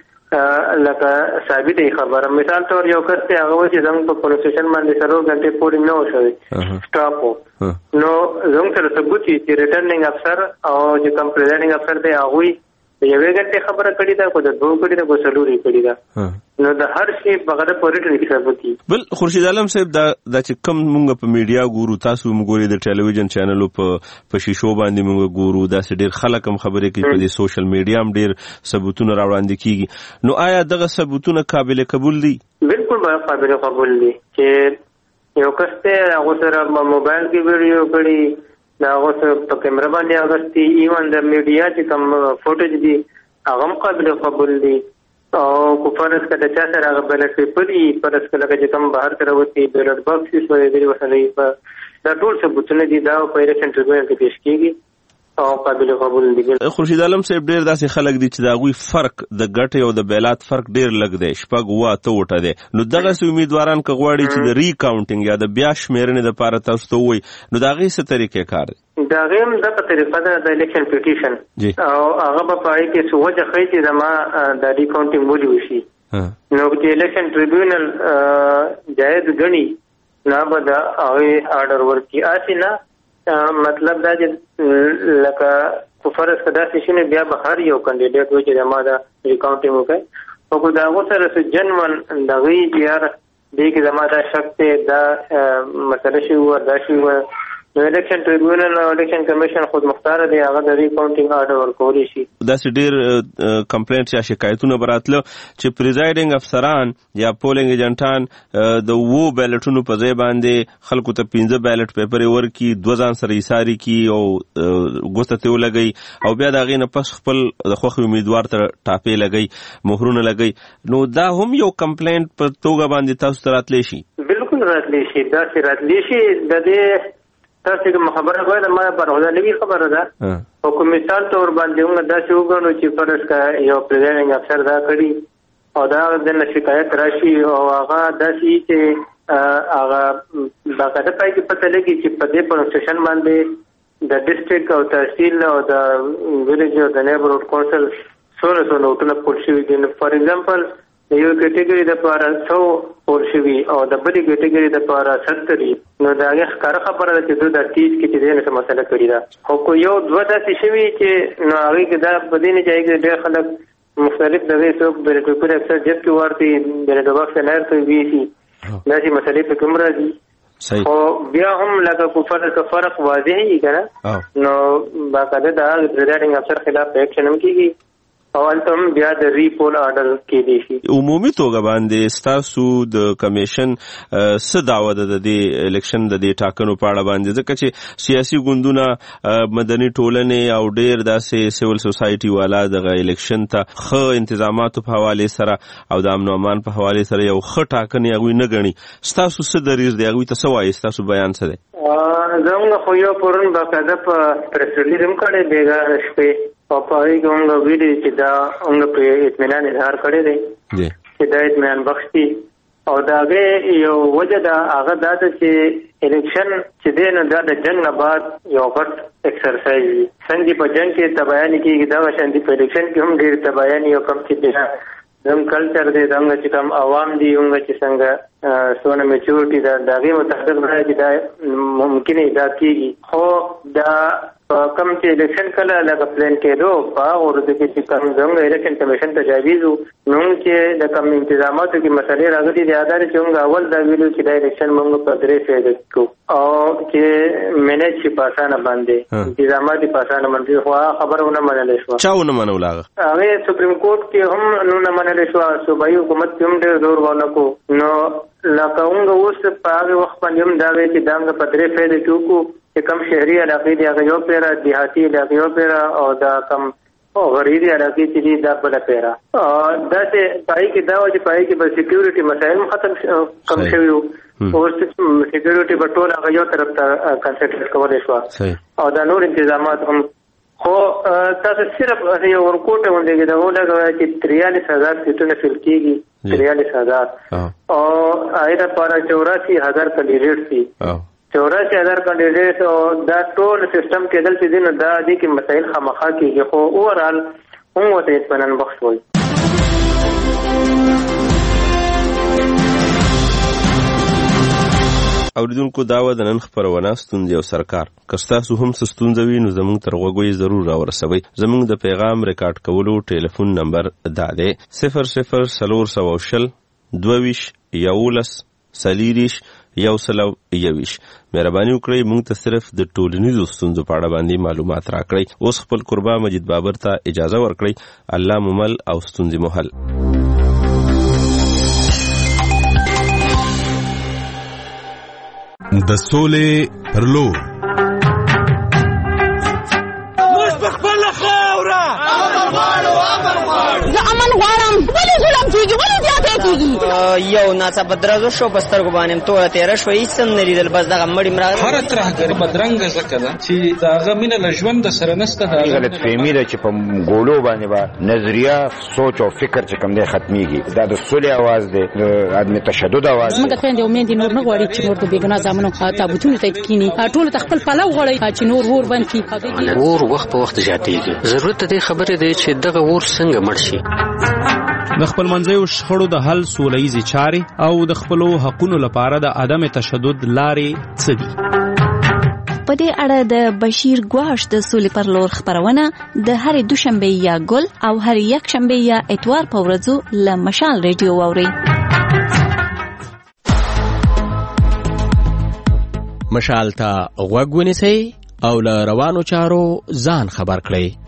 کې لکه ثابت خبره مثال تور یو کس ته هغه چې زموږ په کنسټیټیوشن باندې سره غنټه پورې نه وشوي سټاپ نو زموږ سره ثبوت چې ریټرنینګ افسر او چې کوم پریزایډینګ افسر دی هغه یوې غنټه خبره کړې ده کو د دوه کړې ده کو سلوري کړې ده نو د هر شي بغیر پوریټ کې ثبوتي. بل خورشید عالم صاحب دا د چې کم مونږ په میډیا ګورو تاسو مونږ ګوري د ټلویزیون چینلو په په شیشو باندې مونږ ګورو دا ډېر خلک هم خبرې کوي په دې سوشل میډیا هم ډېر ثبوتونه راوړاندې کیږي نو آیا دغه ثبوتونه قابل قبول دي؟ بالکل قابل قبول دي چې یو کس ته هغه سره موبایل کې ویډیو کړي دا اوس په کیمرا باندې اغستې ایون د میډیا چې کوم فوټیج دي هغه قابل قبول دي او کو فرض کړه چې سره هغه بیلټ پیپر ای فرض کړه چې کوم بهر تر وتی بیلټ باکس یې وایي دی وسلې په دا ټول ثبوتونه دي دا په الیکشن ټریبیونل کې پیش کیږي او قابل قبول دي. خورشید عالم صاحب ډیر داسې خلک دي چې دا غوي فرق د ګټې او د بیلات فرق ډیر لږ دی، شپږ اوه اته وټه دی. نو دغه سه امیدواران که غواړي چې د ری کاونټینګ یا د بیا شمیرنې دپاره تاسو ته ووایي نو د هغې څه طریقې کار دی؟ د هغې هم دغه طریقه ده د الیکشن پیټیشن، او هغه به په هغې کې څه وجه ښیي چې زما د ری کاونټینګ ولې وشي. نو چې الیکشن ټریبیونل جایز ګڼي نو به د هغې آرډر ورکړي. هسې نه مطلب دا چې لکه په فرض که داسې شي نو بیا به هر یو کینډیډیټ وایي چې زما دا ریکاونټینګ وکړئ، خو که د هغو سره څه جنون د هغوی چې یار دې کې زما دا شک دی دا مسله شوي وه دا شوي وه، نو الیکشن ټریبیونل او الیکشن کمیشن خود مختاره دی، هغه د ریکاونټینګ آرډر ورکولی شي. داسې ډېر کمپلینټ یا شکایتونه به راتله چې پریزایډینګ افسران یا پولینګ ایجنټان د اوو بیلټونو په ځای باندې خلکو ته پنځه بیلټ پیپرې ورکړي، دوه ځان سره ایساري کړي او ګوته ترې ولګوي او بیا د هغې نه پس خپل د خوښې امیدوار ته ټاپې لګوي، مهرونه لګوي. نو دا هم یو کمپلینټ په توګه باندې تاسو ته راتلی شي؟ بلکل راتلی شي، داسې راتلی شي. د دې تاسو کوم خبره غواړئ ما پرهوده نوي خبره ده، او کوم مثال تور باندې موږ داسې وګڼو چې فرض کړه یو پریزایډینګ افسر دا کړي او دا د شکایت راشي او هغه داسې چې هغه باقاعده پای کې پته لګي چې په دې پروسیشن باندې د ډسټریکټ او تحصیل او د ویلیج او د نیبرهوډ کونسل څومره څو نوټونه پوټ شوي دي. فار ایگزامپل د یو کیټګري دپاره څو پوټ شوي او د بلې کیټګري دپاره ستري، نو د هغې ښکاره خبره ده چې دوی دا تیز کړي چې دې نه څه مسله کړې ده. خو که یو دوه داسې شوي چې نو هغې کې دا په دې نه ځای کې ډېر خلک مختلف دغې څوک بیلټ پیپر اکثر جب کې ورکړي، بیلټ بکس نهر ته ویسي، داسې مسلې پکې هم راځي. خو بیا هم لکه کو فرق فرق واضح وي که نه نو باقاعده د هغه پریزایډینګ افسر خلاف ایکشن هم کېږي او هلته هم بیا د ریپول آرډر کېدی شي. عمومي توګه باندې ستاسو د کمیشن څه دعوه ده د دې الیکشن د دې ټاکنو په اړه باندې، ځکه چې سیاسي ګوندونه مدني ټولنې او ډېر داسې سیول سوسایټي والا دغه الیکشن ته ښه انتظاماتو په حوالې سره او د امن و امان په حوالې سره یو ښه ټاکنې هغوی نه ګڼي. ستاسو څه دریځ دی، هغوی ته څه وایي، ستاسو بیان څه دی؟ زموږ خو یو پرون باقاعده په پریس ریلیز هم کړی بېګا شپې او په هغې کې موږ ویلي چې دا موږ پرې اطمینان اظهار کړی دی چې دا اطمینان بخش دي او د هغې یو وجه ده هغه دا ده چې الیکشن چې دی نو دا د جنګ نه بعد یو غټ ایکسرسایز وي. څنګه چې په جنګ کې تباهیانې کېږي دغه شان دي په الیکشن کې هم ډېر تباهیانې او کم چې زموږ کلچر دی دغه چې کوم عوام دي هغه چې څنګه څونه میچورټي ده د هغې مطابق دا چې دا ممکن ایجاد کېږي. خو دا کم چې الیکشن کله لکه پلان کېدو په هغه ورځو کې چې کوم زموږ الیکشن کمیشن تجاویز و نو چې د کوم انتظاماتو کې مسلې راغلي دي دا چې موږ اول دا ویلو چې دا الیکشن موږ په درې فیزه کړو او چې مینج شي په اسانه باندې انتظامات یې په اسانه باندې، خو هغه خبره ونه منلی شوه. چا ونه منله هغه؟ هغې سپریم کورټ کې هم نه منلی شوه، صوبایي حکومت کې هم ډېر زور ونه کړو. نو لکه موږ اوس په هغې وخت باندې هم دا وی چې دا موږ په درې فیزه کې وکړو چې کم شهري علاقې دي هغه یو پیره، دیهاتي علاقې یو پیره او دا کم غریبي علاقې چې دي دا بله پیره. داسې په هغې کې دا وه چې په هغې کې به سیکیورټي مسایل هم ختم کم شوي وو، اوس سیکیورټي به ټول هغه یو طرف ته کنسنټریټ کولی شوه او دا نور انتظامات هم. خو تاسو صرف یو ورکوټه غوندې کې دغه ولګوئ چې تریالیس هزار سیټونه فل کېږي، تریالیس هزار او هغې دپاره چوراسی هزار کینډیډیټ دي، چوراسی هزار کینډیډیټ او دا ټول سیسټم کېدل چې دي نو دا دې کې مسایل خامخا کېږي، خو اوورال هم ورته اطمینان بخش وایي. اوریدونکو دا وه د نن خپرونه ستونزې او سرکار. که ستاسو هم څه ستونزه وي نو زموږ تر غوږو یې ضرور راورسوئ. زموږ د پیغام ریکارډ کولو ټلیفون نمبر دا دی صفر صفر څلور سوه شل دوه ویشت یولس څلېرویشت یو سل او یوویشت. مهرباني وکړئ موږ ته صرف د ټولنیزو ستونزو په اړه باندې معلومات راکړئ. اوس خپل قربا مجید بابر ته اجازه ورکړئ. الله مو مل او ستونزې مو حل. د سولې پر لور موږ په خپله خاوره امن غواړو امن غواړو زه امن غواړم. ولې ظلم کېږي، ولې زیاتی کېږي؟ یو ناڅاپه درزو شو په سترګو باندې توره تېره شوه هېڅ هم نه لیدل بس دغه مړي م راغله هره ترهګري بدرنګه ځکه ده چې د هغه مینه له ژونده سره نشته غلطفهمي ده چې په ګولو باندې به نظریه سوچ او فکر چې کوم دی ختمیږي دا د سولې اواز دی د عدم تشدد اواز دی زموږ خویندې او میندې نور نه غواړي چې نور د بېګناه زامنو تابوتونو ته کښېني ټولو ته خپل پلو غواړي چې نور اور بند کړي اور وخت په وخت زیاتېږي ضرورت د دې خبرې دی چې دغه اور څنګه مړ شي د خپلمنځیو شخړو د حل سوله ییزې چارې او د خپلو حقونو لپاره د عدم تشدد لارې څه دي په دې اړه د بشیر ګواش د سولې پر لور خبرونه د هرې دوشنبې یا ګل او هر یک شنبې یا اتوار په ورځو له مشال ریډیو واورئ. مشال ته غوږ ونیسئ او له روانو چارو ځان خبر کړئ.